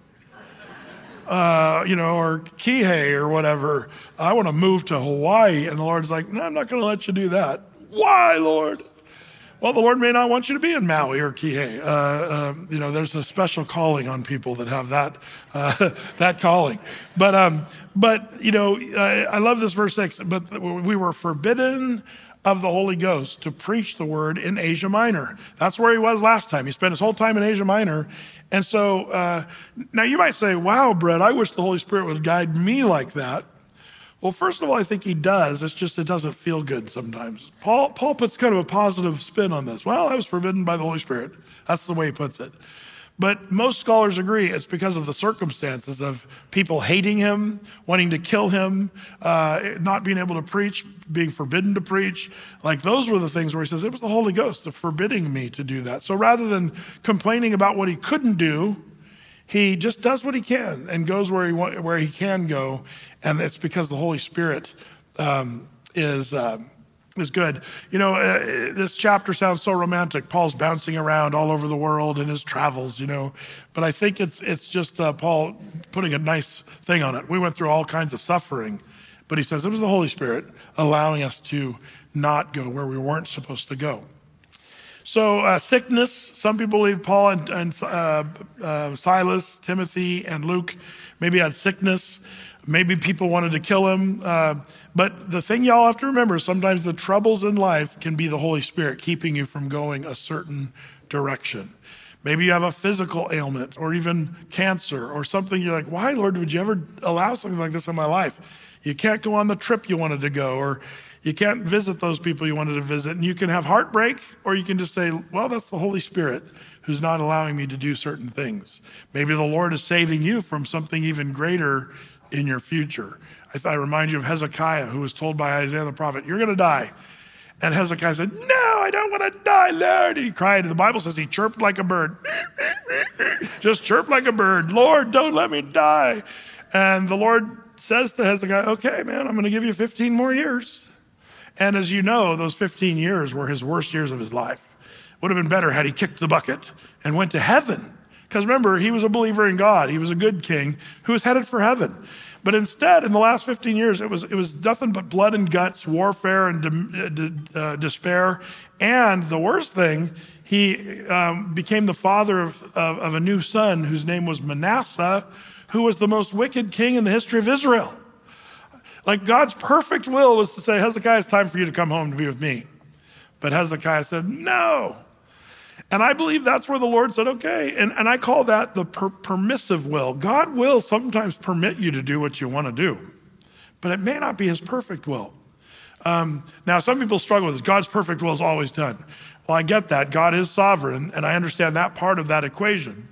Uh, you know, or Kihei or whatever. I want to move to Hawaii. And the Lord's like, no, I'm not going to let you do that. Why, Lord? Well, the Lord may not want you to be in Maui or Kihei. Uh, uh, you know, there's a special calling on people that have that uh, that calling. But, um, but you know, I, I love this verse six. But we were forbidden of the Holy Ghost to preach the word in Asia Minor. That's where he was last time. He spent his whole time in Asia Minor. And so uh, now you might say, wow, Brett, I wish the Holy Spirit would guide me like that. Well, first of all, I think he does. It's just it doesn't feel good sometimes. Paul, Paul puts kind of a positive spin on this. Well, I was forbidden by the Holy Spirit. That's the way he puts it. But most scholars agree it's because of the circumstances of people hating him, wanting to kill him, uh, not being able to preach, being forbidden to preach. Like those were the things where he says, it was the Holy Ghost forbidding me to do that. So rather than complaining about what he couldn't do, he just does what he can and goes where he wa- where he can go. And it's because the Holy Spirit um, is... Uh, is good. You know, uh, this chapter sounds so romantic. Paul's bouncing around all over the world in his travels, you know, but I think it's it's just uh, Paul putting a nice thing on it. We went through all kinds of suffering, but he says it was the Holy Spirit allowing us to not go where we weren't supposed to go. So uh, sickness, some people believe Paul and, and uh, uh, Silas, Timothy, and Luke maybe had sickness. Maybe people wanted to kill him. Uh, but the thing y'all have to remember, sometimes the troubles in life can be the Holy Spirit keeping you from going a certain direction. Maybe you have a physical ailment or even cancer or something. You're like, why, Lord, would you ever allow something like this in my life? You can't go on the trip you wanted to go, or you can't visit those people you wanted to visit. And you can have heartbreak, or you can just say, well, that's the Holy Spirit who's not allowing me to do certain things. Maybe the Lord is saving you from something even greater in your future. I, I remind you of Hezekiah, who was told by Isaiah the prophet, you're going to die. And Hezekiah said, no, I don't want to die, Lord. And he cried. And the Bible says he chirped like a bird. Just chirped like a bird. Lord, don't let me die. And the Lord says to Hezekiah, okay, man, I'm going to give you fifteen more years. And as you know, those fifteen years were his worst years of his life. Would have been better had he kicked the bucket and went to heaven. Because remember, he was a believer in God. He was a good king who was headed for heaven. But instead, in the last fifteen years, it was it was nothing but blood and guts, warfare and de, de, uh, despair. And the worst thing, he um, became the father of, of, of a new son whose name was Manasseh, who was the most wicked king in the history of Israel. Like God's perfect will was to say, Hezekiah, it's time for you to come home to be with me. But Hezekiah said, no. And I believe that's where the Lord said, okay. And, and I call that the per- permissive will. God will sometimes permit you to do what you want to do, but it may not be his perfect will. Um, now, some people struggle with this. God's perfect will is always done. Well, I get that. God is sovereign, and I understand that part of that equation.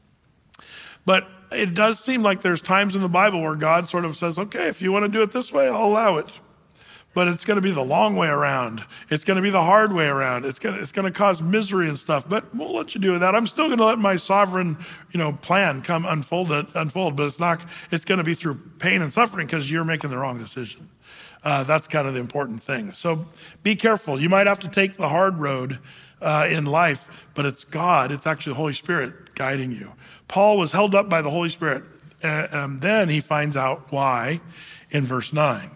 But it does seem like there's times in the Bible where God sort of says, okay, if you want to do it this way, I'll allow it. But it's going to be the long way around. It's going to be the hard way around. It's going to, it's going to cause misery and stuff. But we'll let you do that. I'm still going to let my sovereign, you know, plan come unfold. Unfold. But it's not. It's going to be through pain and suffering because you're making the wrong decision. Uh, that's kind of the important thing. So be careful. You might have to take the hard road uh, in life, but it's God. It's actually the Holy Spirit guiding you. Paul was held up by the Holy Spirit, and um, then he finds out why in verse nine.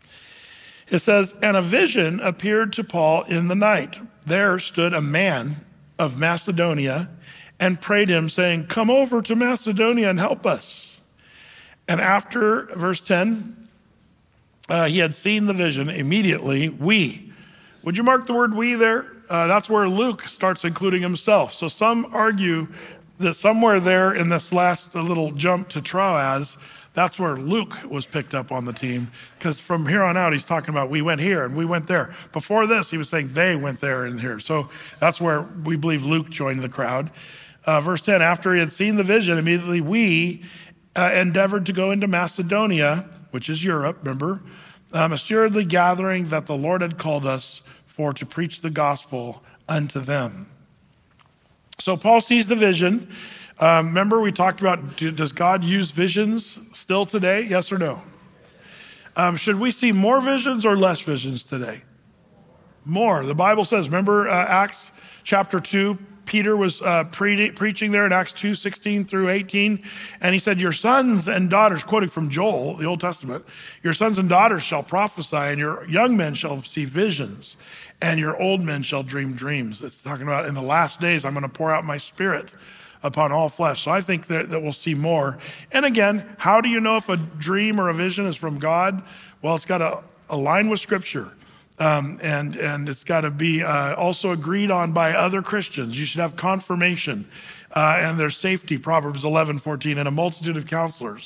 It says, and a vision appeared to Paul in the night. There stood a man of Macedonia and prayed him, saying, come over to Macedonia and help us. And after, verse ten, uh, he had seen the vision, immediately we. Would you mark the word we there? Uh, that's where Luke starts including himself. So some argue that somewhere there in this last little jump to Troas, that's where Luke was picked up on the team, because from here on out, he's talking about we went here and we went there. Before this, he was saying they went there and here. So that's where we believe Luke joined the crowd. Uh, verse ten, after he had seen the vision, immediately we uh, endeavored to go into Macedonia, which is Europe, remember, um, assuredly gathering that the Lord had called us for to preach the gospel unto them. So Paul sees the vision. Um, remember we talked about, do, does God use visions still today? Yes or no? Um, should we see more visions or less visions today? More. The Bible says, remember uh, Acts chapter two, Peter was uh, pre- preaching there in Acts two, sixteen through eighteen. And he said, your sons and daughters, quoting from Joel, the Old Testament, your sons and daughters shall prophesy and your young men shall see visions and your old men shall dream dreams. It's talking about in the last days, I'm going to pour out my spirit upon all flesh. So I think that, that we'll see more. And again, how do you know if a dream or a vision is from God? Well, it's got to align with Scripture. Um, and, and it's got to be uh, also agreed on by other Christians. You should have confirmation uh, and there's safety, Proverbs eleven, fourteen, and a multitude of counselors.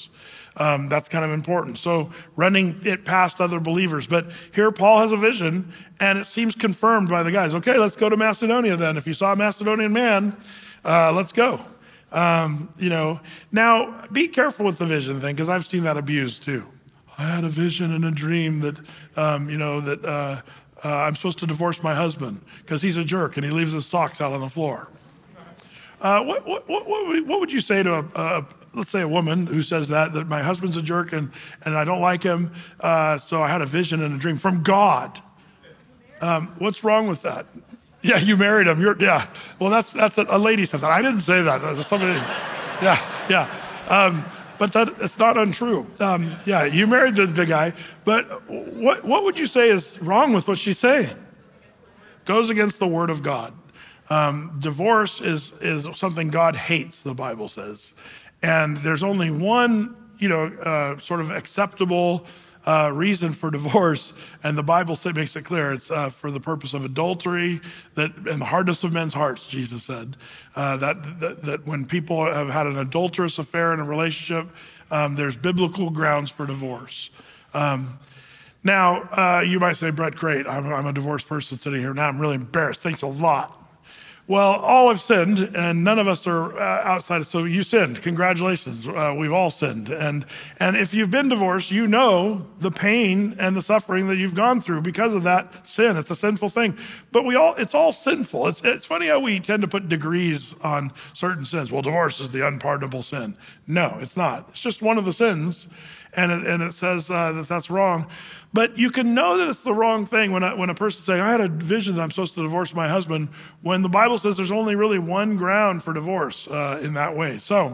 Um, that's kind of important. So running it past other believers. But here Paul has a vision, and it seems confirmed by the guys. Okay, let's go to Macedonia then. If you saw a Macedonian man, uh, let's go. Um, you know, now be careful with the vision thing, because I've seen that abused too. I had a vision and a dream that, um, you know, that uh, uh, I'm supposed to divorce my husband because he's a jerk and he leaves his socks out on the floor. Uh, what, what, what, what would you say to a, a, let's say a woman who says that, that my husband's a jerk and, and I don't like him, uh, so I had a vision and a dream from God. Um, what's wrong with that? Yeah, you married him. You're, yeah. Well, that's that's a, a lady said that. I didn't say that. That's somebody. Yeah, yeah. Um, but that it's not untrue. Um, yeah, you married the, the guy. But what what would you say is wrong with what she's saying? Goes against the word of God. Um, divorce is is something God hates, the Bible says, and there's only one, you know, uh, sort of acceptable Uh, reason for divorce, and the Bible say, makes it clear. It's uh, for the purpose of adultery, that and the hardness of men's hearts, Jesus said. Uh, that, that that when people have had an adulterous affair in a relationship, um, there's biblical grounds for divorce. Um, now, uh, you might say, Brett, great, I'm, I'm a divorced person sitting here now. I'm really embarrassed. Thanks a lot. Well, all have sinned, and none of us are uh, outside. So you sinned. Congratulations. Uh, we've all sinned. And and if you've been divorced, you know the pain and the suffering that you've gone through because of that sin. It's a sinful thing. But we all it's all sinful. It's it's funny how we tend to put degrees on certain sins. Well, divorce is the unpardonable sin. No, it's not. It's just one of the sins. And it, and it says uh, that that's wrong. But you can know that it's the wrong thing when a, when a person's saying, I had a vision that I'm supposed to divorce my husband, when the Bible says there's only really one ground for divorce uh, in that way. So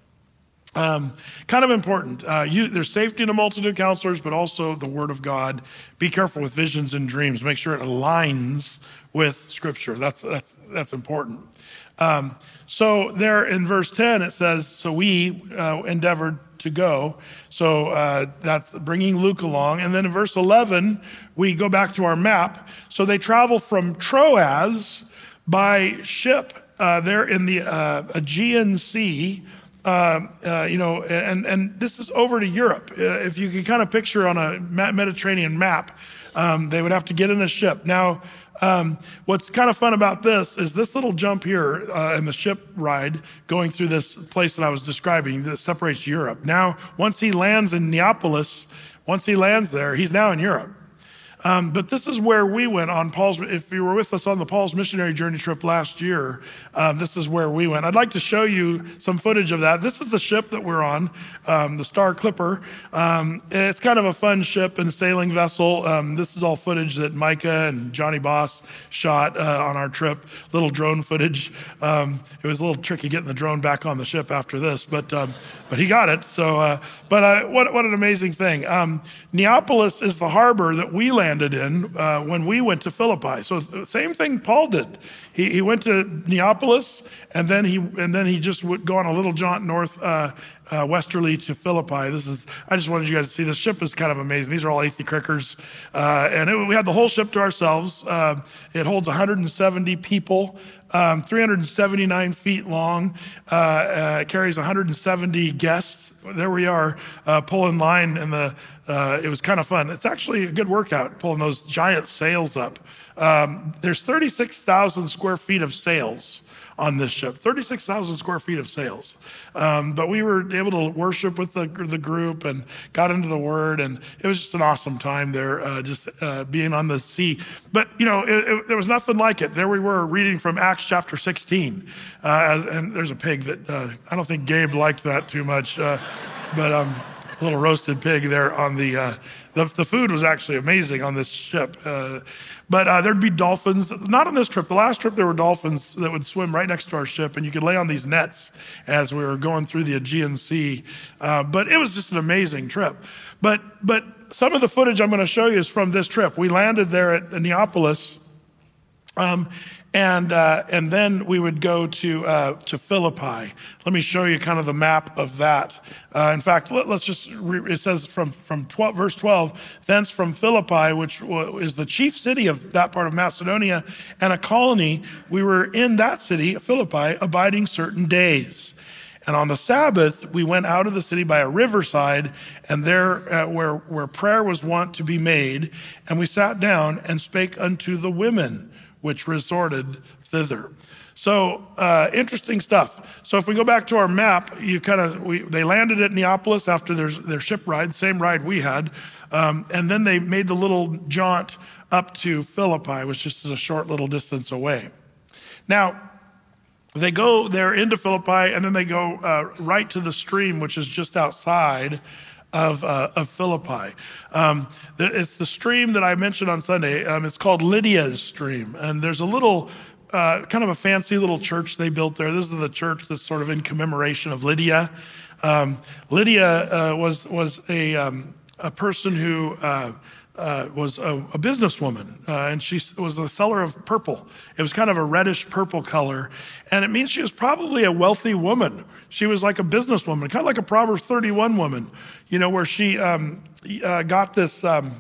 um, kind of important. Uh, you, there's safety in a multitude of counselors, but also the word of God. Be careful with visions and dreams. Make sure it aligns with Scripture. That's, that's, that's important. Um, so there in verse ten, it says, so we uh, endeavored to go. So uh, that's bringing Luke along. And then in verse eleven, we go back to our map. So they travel from Troas by ship uh, there in the uh, Aegean Sea. Uh, uh, you know, and, and this is over to Europe. Uh, if you can kind of picture on a Mediterranean map, um, they would have to get in a ship. Now, Um, what's kind of fun about this is this little jump here uh, in the ship ride going through this place that I was describing that separates Europe. Now, once he lands in Neapolis, once he lands there, he's now in Europe. Um, but this is where we went on Paul's, if you were with us on the Paul's missionary journey trip last year, um, this is where we went. I'd like to show you some footage of that. This is the ship that we're on, um, the Star Clipper. Um, it's kind of a fun ship and sailing vessel. Um, this is all footage that Micah and Johnny Boss shot uh, on our trip, little drone footage. Um, it was a little tricky getting the drone back on the ship after this, but um, but he got it. So, uh, but uh, what what an amazing thing. Um, Neapolis is the harbor that we landed in uh, when we went to Philippi. So the same thing Paul did. He he went to Neapolis, and then he and then he just would go on a little jaunt north uh, uh, westerly to Philippi. This is I just wanted you guys to see. This ship is kind of amazing. These are all Athey Crickers, uh, and it, we had the whole ship to ourselves. Uh, it holds one hundred seventy people. Um, three hundred seventy-nine feet long, uh, uh, carries one hundred seventy guests. There we are, uh, pulling line, and the uh, it was kind of fun. It's actually a good workout, pulling those giant sails up. Um, there's thirty-six thousand square feet of sails on this ship, thirty-six thousand square feet of sails. Um, but we were able to worship with the the group and got into the Word, and it was just an awesome time there, uh, just uh, being on the sea. But, you know, it, it, there was nothing like it. There we were reading from Acts chapter sixteen, uh, as, and there's a pig that, uh, I don't think Gabe liked that too much, uh, but um, a little roasted pig there on the, uh, the, the food was actually amazing on this ship. Uh, But uh, there'd be dolphins, not on this trip. The last trip, there were dolphins that would swim right next to our ship, and you could lay on these nets as we were going through the Aegean Sea. Uh, but it was just an amazing trip. But but some of the footage I'm going to show you is from this trip. We landed there at Neapolis, um, and uh, and then we would go to uh, to Philippi. Let me show you kind of the map of that. Uh, in fact, let, let's just, re- it says from, from twelve, verse twelve, thence from Philippi, which is the chief city of that part of Macedonia and a colony, we were in that city, Philippi, abiding certain days. And on the Sabbath, we went out of the city by a riverside, and there uh, where, where prayer was wont to be made, and we sat down and spake unto the women which resorted thither. So uh, interesting stuff. So if we go back to our map, you kind of we they landed at Neapolis after their their ship ride, same ride we had, um, and then they made the little jaunt up to Philippi, which just is a short little distance away. Now, they go there into Philippi, and then they go uh, right to the stream, which is just outside of, uh, of Philippi. Um, it's the stream that I mentioned on Sunday. Um, it's called Lydia's stream, and there's a little, uh, kind of a fancy little church they built there. This is the church that's sort of in commemoration of Lydia. Um, Lydia uh, was was a um, a person who. Uh, Uh, was a, a businesswoman, uh, and she was a seller of purple. It was kind of a reddish purple color, and it means she was probably a wealthy woman. She was like a businesswoman, kind of like a Proverbs thirty-one woman, you know, where she um, uh, got this um,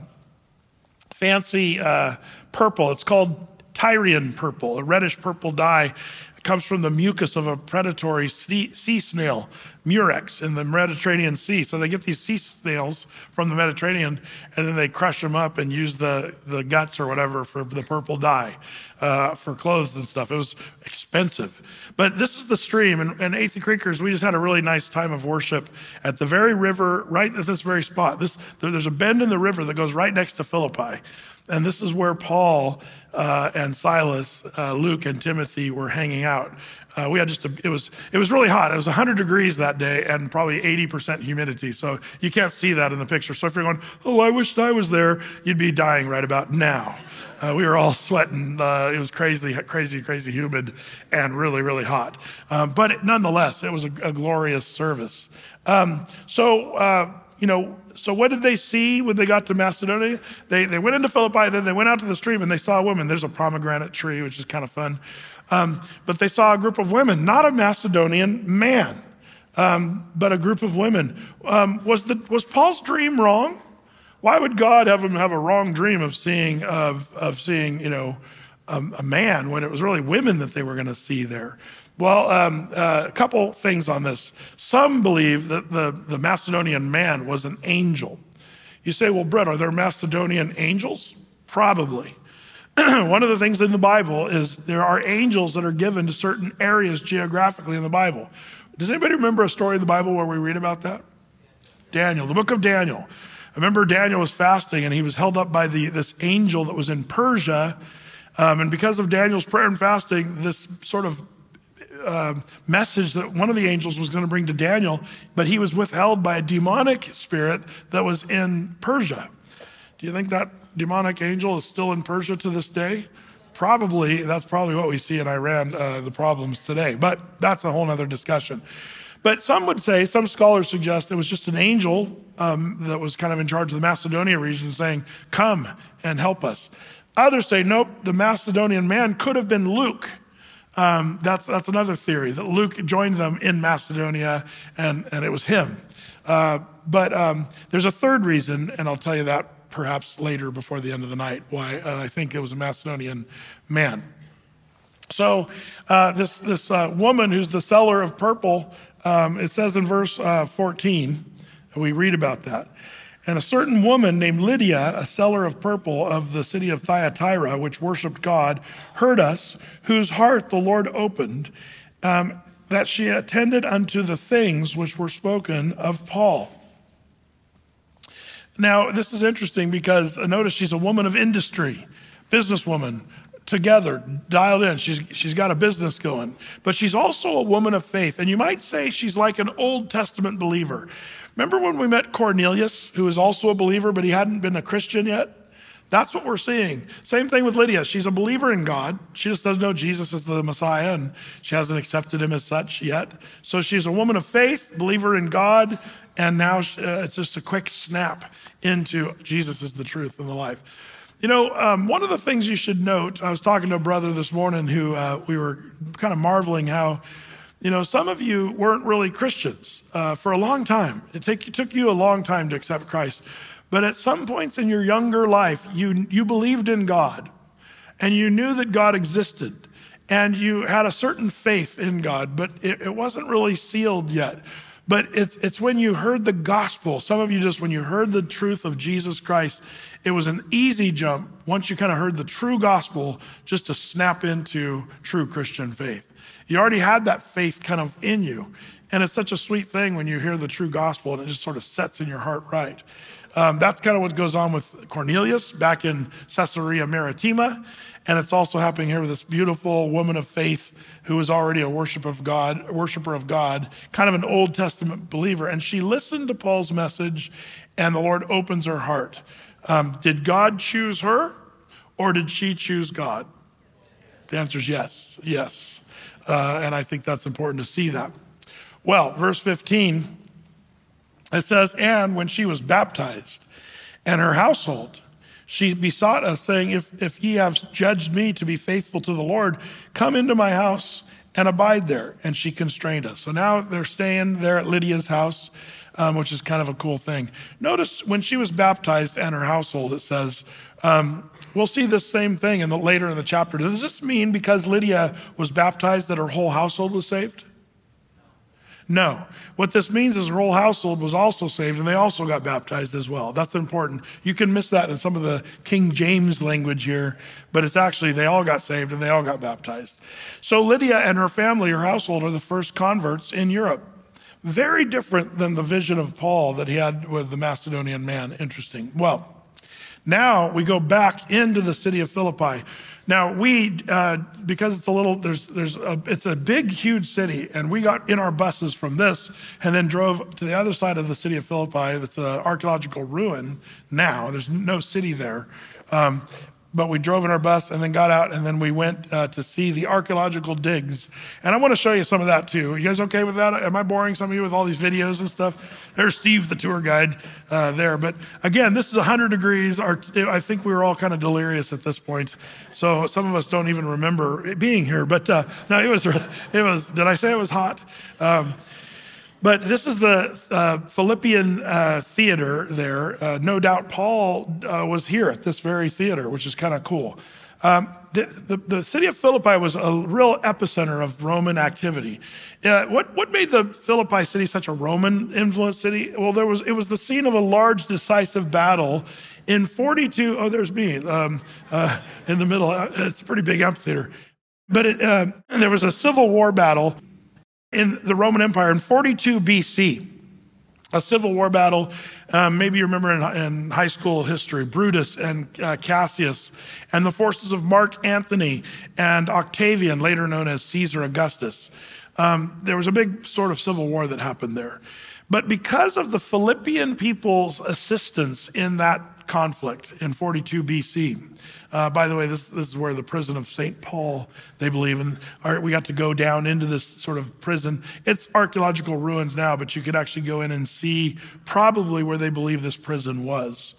fancy uh, purple. It's called Tyrian purple, a reddish purple dye. It comes from the mucus of a predatory sea, sea snail, Murex, in the Mediterranean Sea. So they get these sea snails from the Mediterranean, and then they crush them up and use the, the guts or whatever for the purple dye uh, for clothes and stuff. It was expensive. But this is the stream, and, and Athey Creekers, we just had a really nice time of worship at the very river, right at this very spot. This There's a bend in the river that goes right next to Philippi. And this is where Paul uh, and Silas, uh, Luke and Timothy were hanging out. Uh, we had just a, it was it was really hot. It was one hundred degrees that day and probably eighty percent humidity. So you can't see that in the picture. So if you're going, oh, I wished I was there, you'd be dying right about now. Uh, we were all sweating. Uh, it was crazy, crazy, crazy humid and really, really hot. Um, but it, nonetheless, it was a, a glorious service. Um, so, uh, you know, so what did they see when they got to Macedonia? They they went into Philippi, then they went out to the stream and they saw women. There's a pomegranate tree, which is kind of fun. Um, but they saw a group of women, not a Macedonian man, um, but a group of women. Um, was the was Paul's dream wrong? Why would God have him have a wrong dream of seeing of of seeing you know a, a man when it was really women that they were going to see there? Well, um, uh, a couple things on this. Some believe that the, the Macedonian man was an angel. You say, well, Brett, are there Macedonian angels? Probably. One of the things in the Bible is there are angels that are given to certain areas geographically in the Bible. Does anybody remember a story in the Bible where we read about that? Daniel, the book of Daniel. I remember Daniel was fasting and he was held up by the this angel that was in Persia. Um, and because of Daniel's prayer and fasting, this sort of Uh, message that one of the angels was going to bring to Daniel, but he was withheld by a demonic spirit that was in Persia. Do you think that demonic angel is still in Persia to this day? Probably. That's probably what we see in Iran, uh, the problems today, but that's a whole nother discussion. But some would say, some scholars suggest it was just an angel um, that was kind of in charge of the Macedonia region saying, come and help us. Others say, nope, the Macedonian man could have been Luke. Um, that's that's another theory, that Luke joined them in Macedonia and, and it was him. Uh, but um, there's a third reason, and I'll tell you that perhaps later before the end of the night, why uh, I think it was a Macedonian man. So uh, this, this uh, woman who's the seller of purple, um, it says in verse uh, fourteen, we read about that. And a certain woman named Lydia, a seller of purple of the city of Thyatira, which worshiped God, heard us, whose heart the Lord opened, um, that she attended unto the things which were spoken of Paul. Now, this is interesting because uh, notice she's a woman of industry, businesswoman, together, dialed in. She's she's got a business going, but she's also a woman of faith. And you might say she's like an Old Testament believer. Remember when we met Cornelius, who was also a believer, but he hadn't been a Christian yet? That's what we're seeing. Same thing with Lydia. She's a believer in God. She just doesn't know Jesus as the Messiah, and she hasn't accepted him as such yet. So she's a woman of faith, believer in God, and now uh, it's just a quick snap into Jesus is the truth and the life. You know, um, one of the things you should note, I was talking to a brother this morning who uh, we were kind of marveling how, you know, some of you weren't really Christians uh, for a long time. It, take, it took you a long time to accept Christ. But at some points in your younger life, you you believed in God and you knew that God existed. and you had a certain faith in God, but it, it wasn't really sealed yet. But it's, it's when you heard the gospel, some of you just, when you heard the truth of Jesus Christ, it was an easy jump once you kind of heard the true gospel just to snap into true Christian faith. You already had that faith kind of in you. And it's such a sweet thing when you hear the true gospel and it just sort of sets in your heart right. Um, that's kind of what goes on with Cornelius back in Caesarea Maritima. And it's also happening here with this beautiful woman of faith who is already a worship of God, a worshiper of God, kind of an Old Testament believer. And she listened to Paul's message and the Lord opens her heart. Um, did God choose her or did she choose God? The answer is yes, yes. Uh, and I think that's important to see that. Well, verse fifteen, it says, and when she was baptized and her household, she besought us, saying, if, if ye have judged me to be faithful to the Lord, come into my house and abide there. And she constrained us. So now they're staying there at Lydia's house, um, which is kind of a cool thing. Notice when she was baptized and her household, it says, um, we'll see this same thing in the, later in the chapter. Does this mean because Lydia was baptized that her whole household was saved? No. What this means is her whole household was also saved and they also got baptized as well. That's important. You can miss that in some of the King James language here, but it's actually they all got saved and they all got baptized. So Lydia and her family, her household, are the first converts in Europe. Very different than the vision of Paul that he had with the Macedonian man. Interesting. Well, now we go back into the city of Philippi. Now we, uh, because it's a little, there's, there's, a, it's a big, huge city, and we got in our buses from this, and then drove to the other side of the city of Philippi. That's an archaeological ruin now. There's no city there, um, but we drove in our bus and then got out, and then we went uh, to see the archaeological digs. And I want to show you some of that too. You guys okay with that? Am I boring some of you with all these videos and stuff? There's Steve, the tour guide, uh, there. But again, this is one hundred degrees. Our, I think we were all kind of delirious at this point. So some of us don't even remember it being here. But uh, no, it was, it was, did I say it was hot? Um, but this is the uh, Philippian uh, theater there. Uh, no doubt Paul uh, was here at this very theater, which is kind of cool. Um, the, the, the city of Philippi was a real epicenter of Roman activity. Uh, what, what made the Philippi city such a Roman influenced city? Well, there was, it was the scene of a large decisive battle in forty-two, oh, there's me, um, uh, in the middle. It's a pretty big amphitheater. But it, uh, there was a civil war battle in the Roman Empire in forty-two B C. A civil war battle, um, maybe you remember in, in high school history, Brutus and uh, Cassius, and the forces of Mark Antony and Octavian, later known as Caesar Augustus. Um, there was a big sort of civil war that happened there. But because of the Philippian people's assistance in that conflict in forty-two B C, uh, by the way, this, this is where the prison of Saint Paul, they believe, and our, we got to go down into this sort of prison. It's archaeological ruins now, but you could actually go in and see probably where they believe this prison was.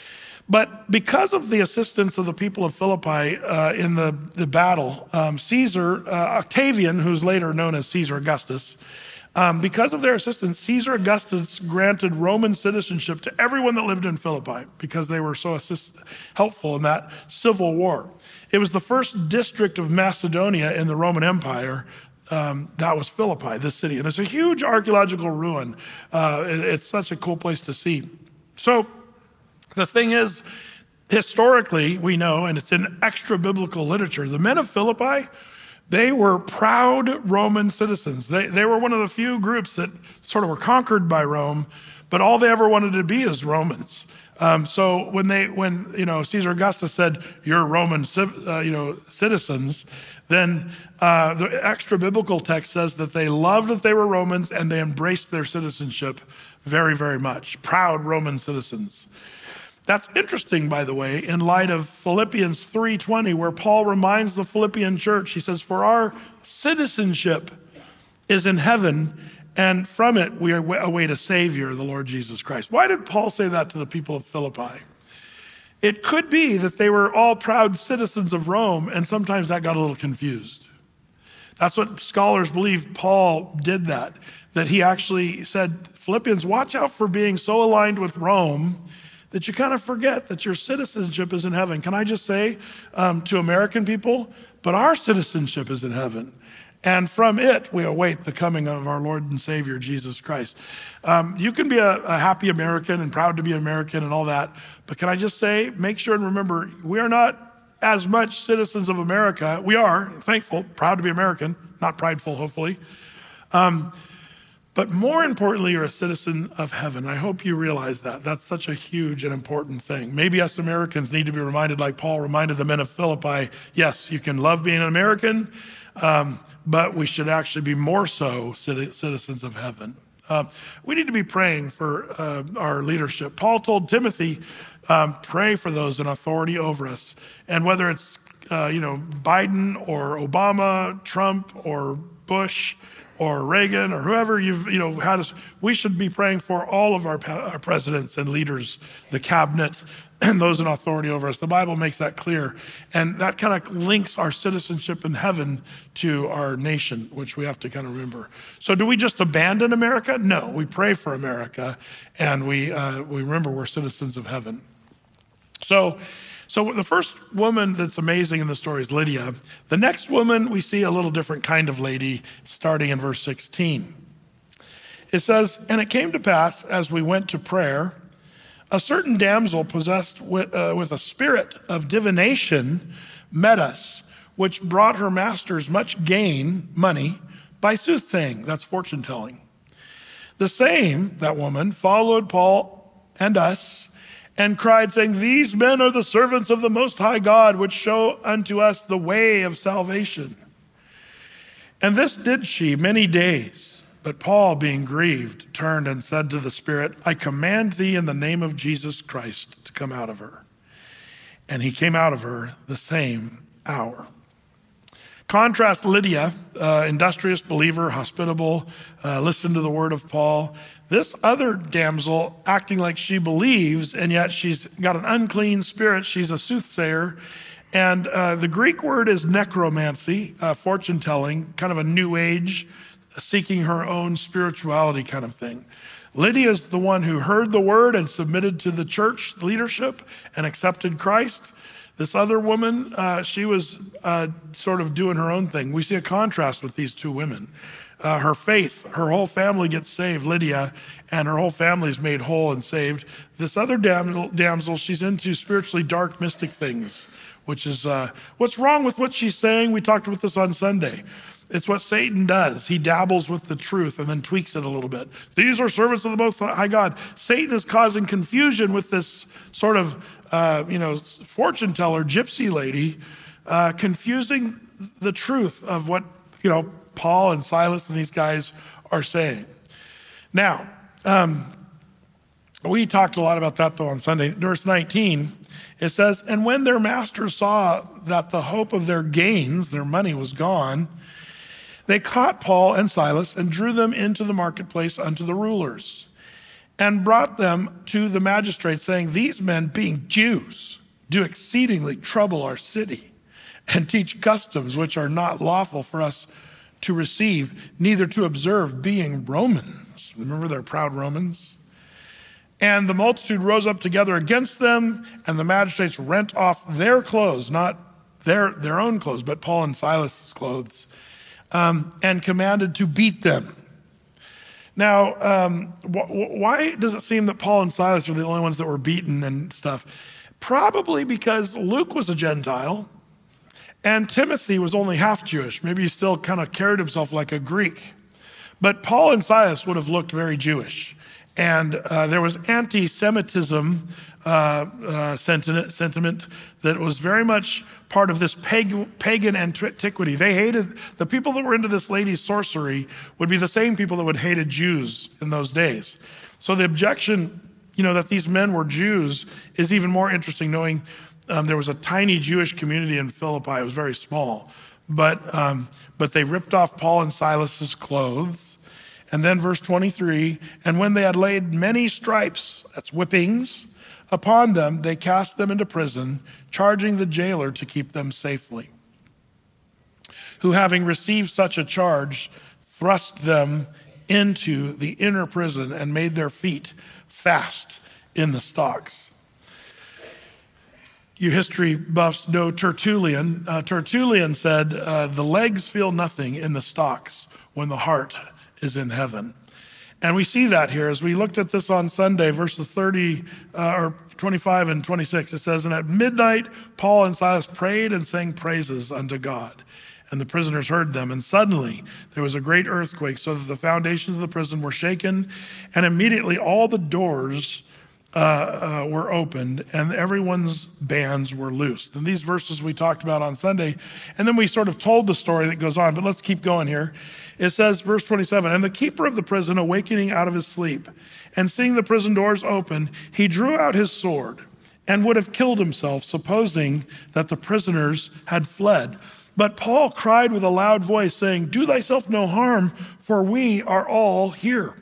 But because of the assistance of the people of Philippi uh, in the, the battle, um, Caesar, uh, Octavian, who's later known as Caesar Augustus, Um, because of their assistance, Caesar Augustus granted Roman citizenship to everyone that lived in Philippi because they were so assist- helpful in that civil war. It was the first district of Macedonia in the Roman Empire. Um, that was Philippi, this city. And it's a huge archaeological ruin. Uh, it, it's such a cool place to see. So the thing is, historically, we know, and it's in extra biblical literature, the men of Philippi, they were proud Roman citizens. They, they were one of the few groups that sort of were conquered by Rome, but all they ever wanted to be is Romans. Um, so when they, when you know Caesar Augustus said, "You're Roman, uh, you know, citizens," then uh, the extra biblical text says that they loved that they were Romans and they embraced their citizenship very, very much. Proud Roman citizens. That's interesting, by the way, in light of Philippians three twenty, where Paul reminds the Philippian church, he says, "For our citizenship is in heaven, and from it we await a Savior, the Lord Jesus Christ." Why did Paul say that to the people of Philippi? It could be that they were all proud citizens of Rome, and sometimes that got a little confused. That's what scholars believe Paul did that, that he actually said, Philippians, watch out for being so aligned with Rome that you kind of forget that your citizenship is in heaven. Can I just say um, to American people, but our citizenship is in heaven. And from it, we await the coming of our Lord and Savior, Jesus Christ. Um, you can be a, a happy American and proud to be an American and all that. But can I just say, make sure and remember, we are not as much citizens of America. We are thankful, proud to be American, not prideful, hopefully. Um, but more importantly, you're a citizen of heaven. I hope you realize that. That's such a huge and important thing. Maybe us Americans need to be reminded, like Paul reminded the men of Philippi, yes, you can love being an American, um, but we should actually be more so citizens of heaven. Um, we need to be praying for uh, our leadership. Paul told Timothy, um, pray for those in authority over us. And whether it's, uh, you know, Biden or Obama, Trump or Bush or Reagan or whoever you've, you know, had us, we should be praying for all of our, our presidents and leaders, the cabinet, and those in authority over us. The Bible makes that clear. And that kind of links our citizenship in heaven to our nation, which we have to kind of remember. So do we just abandon America? No, we pray for America, and we uh, we remember we're citizens of heaven. So, so the first woman that's amazing in the story is Lydia. The next woman, we see a little different kind of lady, starting in verse sixteen. It says, and it came to pass as we went to prayer, a certain damsel possessed with, uh, with a spirit of divination met us, which brought her masters much gain, money, by soothsaying, that's fortune telling. The same, that woman, followed Paul and us and cried, saying, these men are the servants of the Most High God, which show unto us the way of salvation. And this did she many days. But Paul, being grieved, turned and said to the Spirit, I command thee in the name of Jesus Christ to come out of her. And he came out of her the same hour. Contrast Lydia, uh, industrious believer, hospitable, uh, listen to the word of Paul. This other damsel acting like she believes, and yet she's got an unclean spirit. She's a soothsayer. And uh, the Greek word is necromancy, uh, fortune telling, kind of a new age, seeking her own spirituality kind of thing. Lydia is the one who heard the word and submitted to the church leadership and accepted Christ. This other woman, uh, she was uh, sort of doing her own thing. We see a contrast with these two women. Uh, her faith, her whole family gets saved, Lydia, and her whole family is made whole and saved. This other dam- damsel, she's into spiritually dark, mystic things, which is uh, what's wrong with what she's saying. We talked about this on Sunday. It's what Satan does. He dabbles with the truth and then tweaks it a little bit. These are servants of the Most High God. Satan is causing confusion with this sort of, uh, you know, fortune teller, gypsy lady, uh, confusing the truth of what, you know, Paul and Silas and these guys are saying. Now, um, we talked a lot about that though on Sunday. Verse nineteen, it says, and when their master saw that the hope of their gains, their money was gone, they caught Paul and Silas and drew them into the marketplace unto the rulers and brought them to the magistrates, saying, these men, being Jews, do exceedingly trouble our city and teach customs which are not lawful for us to receive, neither to observe, being Romans. Remember, they're proud Romans. And the multitude rose up together against them, and the magistrates rent off their clothes, not their, their own clothes, but Paul and Silas's clothes, Um, and commanded to beat them. Now, um, wh- why does it seem that Paul and Silas are the only ones that were beaten and stuff? Probably because Luke was a Gentile and Timothy was only half Jewish. Maybe he still kind of carried himself like a Greek. But Paul and Silas would have looked very Jewish. And uh, there was anti-Semitism uh, uh, sentiment, sentiment that was very much part of this pagan, pagan antiquity. They hated, the people that were into this lady's sorcery would be the same people that would hated Jews in those days. So the objection, you know, that these men were Jews is even more interesting, knowing um, there was a tiny Jewish community in Philippi. It was very small. But, um, but they ripped off Paul and Silas's clothes. And then verse twenty-three, and when they had laid many stripes, that's whippings, upon them, they cast them into prison, charging the jailer to keep them safely, who, having received such a charge, thrust them into the inner prison and made their feet fast in the stocks. You history buffs know Tertullian. Uh, Tertullian said, uh, the legs feel nothing in the stocks when the heart is in heaven. And we see that here as we looked at this on Sunday, verses thirty uh, or twenty-five and twenty-six. It says, and at midnight, Paul and Silas prayed and sang praises unto God. And the prisoners heard them. And suddenly there was a great earthquake, so that the foundations of the prison were shaken. And immediately all the doors uh, uh, were opened, and everyone's bands were loosed. And these verses we talked about on Sunday. And then we sort of told the story that goes on. But let's keep going here. It says, verse twenty-seven, and the keeper of the prison, awakening out of his sleep, and seeing the prison doors open, he drew out his sword and would have killed himself, supposing that the prisoners had fled. But Paul cried with a loud voice, saying, do thyself no harm, for we are all here.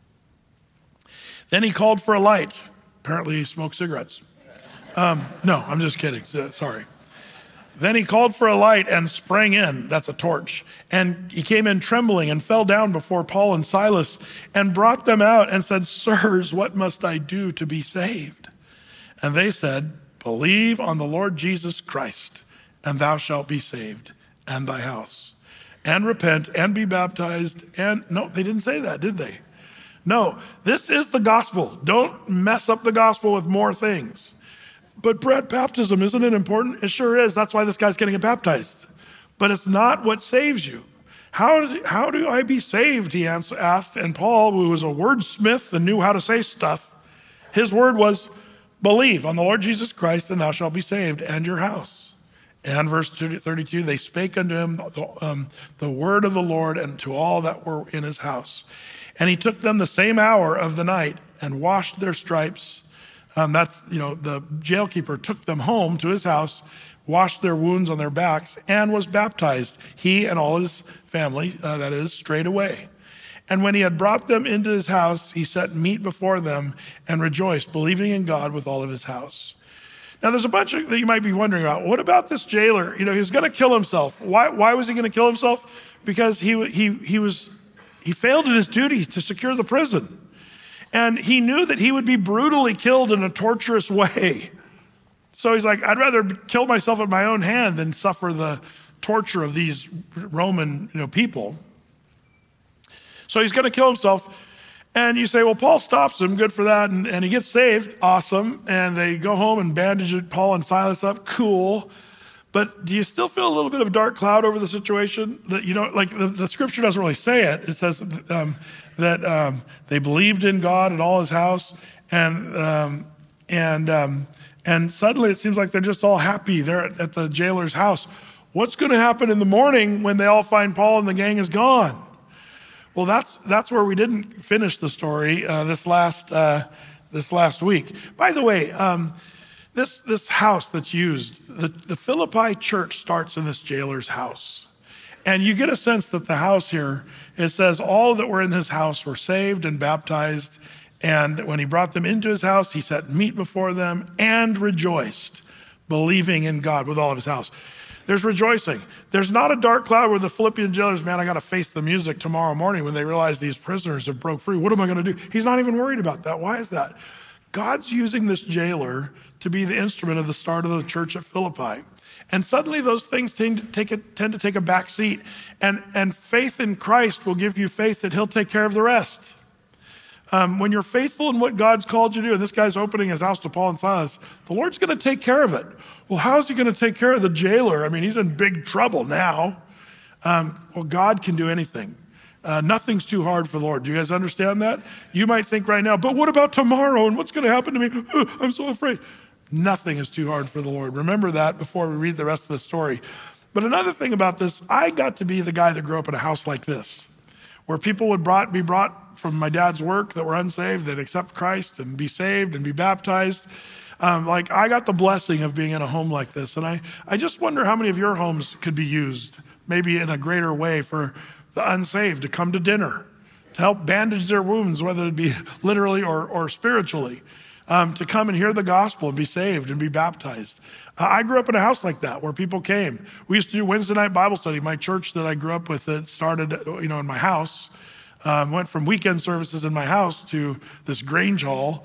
Then he called for a light. Apparently he smoked cigarettes. Um, no, I'm just kidding. Sorry. Then he called for a light and sprang in. That's a torch. And he came in trembling and fell down before Paul and Silas and brought them out and said, sirs, what must I do to be saved? And they said, believe on the Lord Jesus Christ, and thou shalt be saved, and thy house. And repent and be baptized. And no, they didn't say that, did they? No, this is the gospel. Don't mess up the gospel with more things. But Brett, baptism, isn't it important? It sure is. That's why this guy's getting baptized. But it's not what saves you. How, how do I be saved, he asked. And Paul, who was a wordsmith and knew how to say stuff, his word was, believe on the Lord Jesus Christ, and thou shalt be saved, and your house. And verse thirty-two, they spake unto him the, um, the word of the Lord and to all that were in his house. And he took them the same hour of the night and washed their stripes. Um, that's, you know, the jailkeeper took them home to his house, washed their wounds on their backs, and was baptized, he and all his family, uh, that is, straight away. And when he had brought them into his house, he set meat before them and rejoiced, believing in God with all of his house. Now, there's a bunch of, that you might be wondering about. What about this jailer? You know, he was going to kill himself. Why, why was he going to kill himself? Because he, he, he, was, he failed in his duty to secure the prison. And he knew that he would be brutally killed in a torturous way. So he's like, I'd rather kill myself at my own hand than suffer the torture of these Roman, you know, people. So he's going to kill himself. And you say, well, Paul stops him. Good for that. And, and he gets saved. Awesome. And they go home and bandage Paul and Silas up. Cool. But do you still feel a little bit of a dark cloud over the situation? That you know, like the, the scripture doesn't really say it. It says um, that um, they believed in God and all his house, and um, and um, and suddenly it seems like they're just all happy. They're at, at the jailer's house. What's going to happen in the morning when they all find Paul and the gang is gone? Well, that's that's where we didn't finish the story uh, this last uh, this last week. By the way. Um, This this house that's used, the, the Philippi church starts in this jailer's house. And you get a sense that the house here, it says all that were in his house were saved and baptized. And when he brought them into his house, he set meat before them and rejoiced, believing in God with all of his house. There's rejoicing. There's not a dark cloud where the Philippian jailers, man, I got to face the music tomorrow morning when they realize these prisoners have broke free. What am I going to do? He's not even worried about that. Why is that? God's using this jailer to be the instrument of the start of the church at Philippi. And suddenly those things tend to take a, tend to take a back seat. And, and faith in Christ will give you faith that he'll take care of the rest. Um, when you're faithful in what God's called you to do, and this guy's opening his house to Paul and Silas, the Lord's going to take care of it. Well, how's he going to take care of the jailer? I mean, he's in big trouble now. Um, well, God can do anything. Uh, nothing's too hard for the Lord. Do you guys understand that? You might think right now, but what about tomorrow? And what's going to happen to me? I'm so afraid. Nothing is too hard for the Lord. Remember that before we read the rest of the story. But another thing about this, I got to be the guy that grew up in a house like this, where people would brought, be brought from my dad's work that were unsaved, that accept Christ and be saved and be baptized. Um, like I got the blessing of being in a home like this. And I, I just wonder how many of your homes could be used, maybe in a greater way, for the unsaved to come to dinner, to help bandage their wounds, whether it be literally or, or spiritually. Um, to come and hear the gospel and be saved and be baptized. Uh, I grew up in a house like that where people came. We used to do Wednesday night Bible study. My church that I grew up with, it started, you know, in my house, um, went from weekend services in my house to this Grange Hall.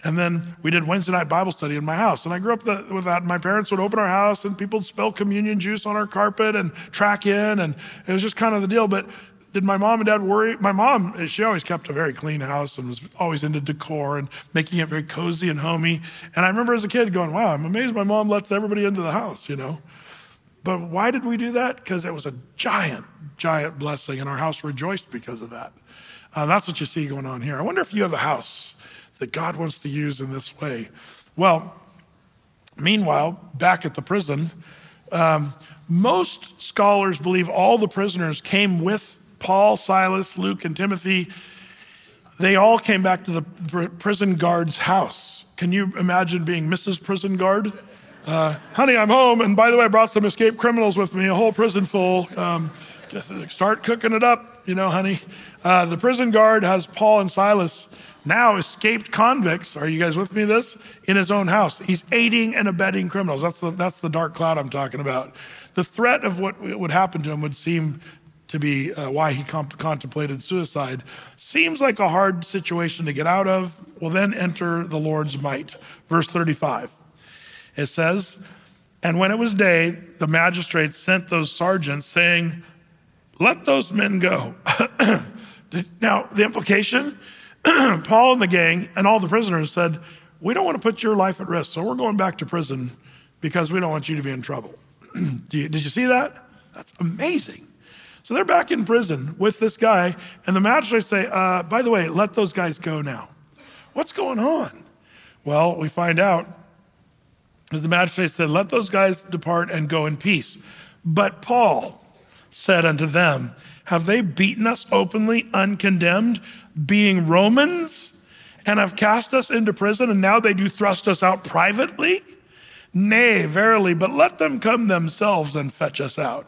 And then we did Wednesday night Bible study in my house. And I grew up the, with that. My parents would open our house and people would spill communion juice on our carpet and track in. And it was just kind of the deal. But did my mom and dad worry? My mom, she always kept a very clean house and was always into decor and making it very cozy and homey. And I remember as a kid going, wow, I'm amazed my mom lets everybody into the house, you know. But why did we do that? Because it was a giant, giant blessing. And our house rejoiced because of that. Uh, that's what you see going on here. I wonder if you have a house that God wants to use in this way. Well, meanwhile, back at the prison, um, most scholars believe all the prisoners came with Paul, Silas, Luke, and Timothy. They all came back to the pr- prison guard's house. Can you imagine being Missus Prison Guard? Uh, honey, I'm home, and by the way, I brought some escaped criminals with me, a whole prison full. Um, just start cooking it up, you know, honey. Uh, the prison guard has Paul and Silas, now escaped convicts, are you guys with me this? In his own house. He's aiding and abetting criminals. That's the, that's the dark cloud I'm talking about. The threat of what would happen to him would seem to be uh, why he comp- contemplated suicide. Seems like a hard situation to get out of. Well, then enter the Lord's might. Verse thirty-five. It says, and when it was day, the magistrates sent those sergeants saying, let those men go. Now, the implication, Paul and the gang and all the prisoners said, we don't want to put your life at risk, so we're going back to prison because we don't want you to be in trouble. Did you, did you see that? That's amazing. So they're back in prison with this guy, and the magistrates say, uh, by the way, let those guys go now. What's going on? Well, we find out, as the magistrate said, let those guys depart and go in peace. But Paul said unto them, have they beaten us openly, uncondemned, being Romans, and have cast us into prison, and now they do thrust us out privately? Nay, verily, but let them come themselves and fetch us out.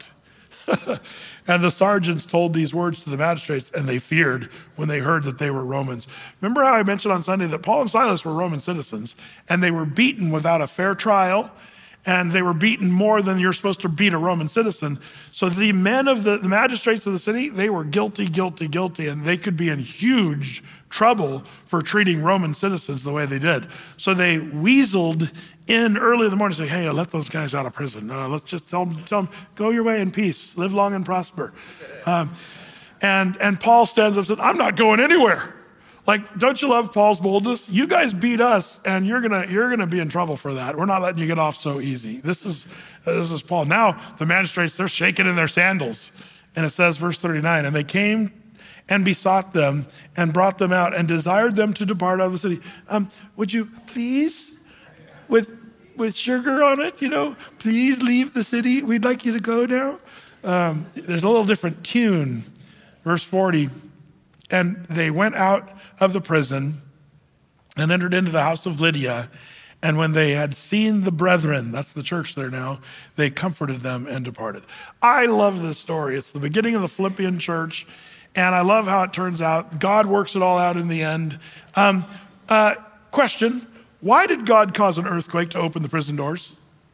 And the sergeants told these words to the magistrates, and they feared when they heard that they were Romans. Remember how I mentioned on Sunday that Paul and Silas were Roman citizens, and they were beaten without a fair trial, and they were beaten more than you're supposed to beat a Roman citizen. So the men of the, the magistrates of the city, they were guilty, guilty, guilty, and they could be in huge trouble for treating Roman citizens the way they did. So they weaseled in early in the morning, saying, hey, let those guys out of prison. Uh, let's just tell them, tell them, go your way in peace, live long and prosper. Um, and, and Paul stands up and says, I'm not going anywhere. Like, don't you love Paul's boldness? You guys beat us, and you're gonna you're gonna be in trouble for that. We're not letting you get off so easy. This is this is Paul. Now the magistrates, they're shaking in their sandals, and it says, verse thirty-nine, and they came and besought them and brought them out and desired them to depart out of the city. Um, would you please, with with sugar on it, you know, please leave the city. We'd like you to go now. Um, there's a little different tune. Verse forty, and they went out of the prison and entered into the house of Lydia. And when they had seen the brethren, that's the church there now, they comforted them and departed. I love this story. It's the beginning of the Philippian church. And I love how it turns out. God works it all out in the end. Um, uh, question, why did God cause an earthquake to open the prison doors?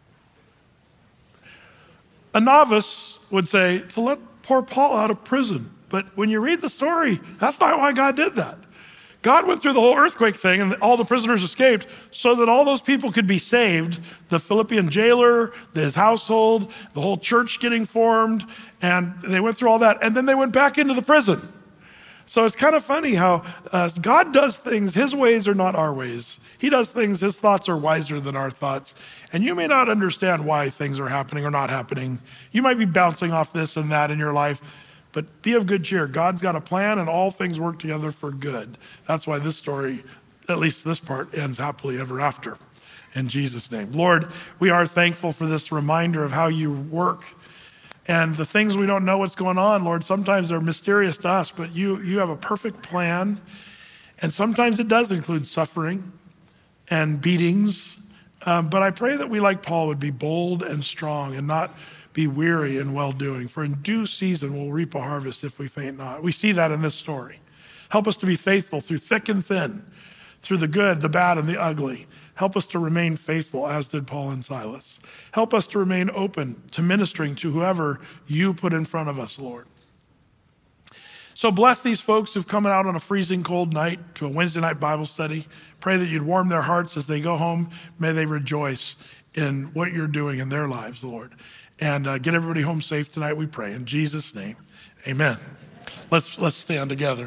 A novice would say, to let poor Paul out of prison. But when you read the story, that's not why God did that. God went through the whole earthquake thing and all the prisoners escaped so that all those people could be saved. The Philippian jailer, his household, the whole church getting formed, and they went through all that. And then they went back into the prison. So it's kind of funny how uh, God does things, his ways are not our ways. He does things, his thoughts are wiser than our thoughts. And you may not understand why things are happening or not happening. You might be bouncing off this and that in your life. But be of good cheer. God's got a plan and all things work together for good. That's why this story, at least this part, ends happily ever after. In Jesus' name. Lord, we are thankful for this reminder of how you work and the things we don't know what's going on. Lord, sometimes they're mysterious to us, but you, you have a perfect plan. And sometimes it does include suffering and beatings. Um, but I pray that we, like Paul, would be bold and strong and not be weary in well-doing, for in due season we'll reap a harvest if we faint not. We see that in this story. Help us to be faithful through thick and thin, through the good, the bad, and the ugly. Help us to remain faithful, as did Paul and Silas. Help us to remain open to ministering to whoever you put in front of us, Lord. So bless these folks who've come out on a freezing cold night to a Wednesday night Bible study. Pray that you'd warm their hearts as they go home. May they rejoice in what you're doing in their lives, Lord. And uh, get everybody home safe tonight, we pray. In Jesus' name, amen. Let's, let's stand together.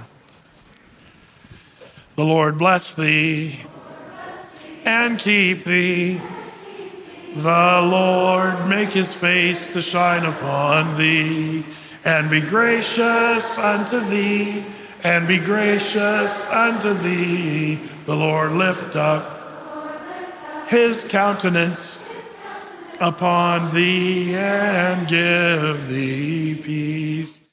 The Lord bless thee and keep thee. The Lord make his face to shine upon thee and be gracious unto thee, and be gracious unto thee. The Lord lift up his countenance upon thee and give thee peace.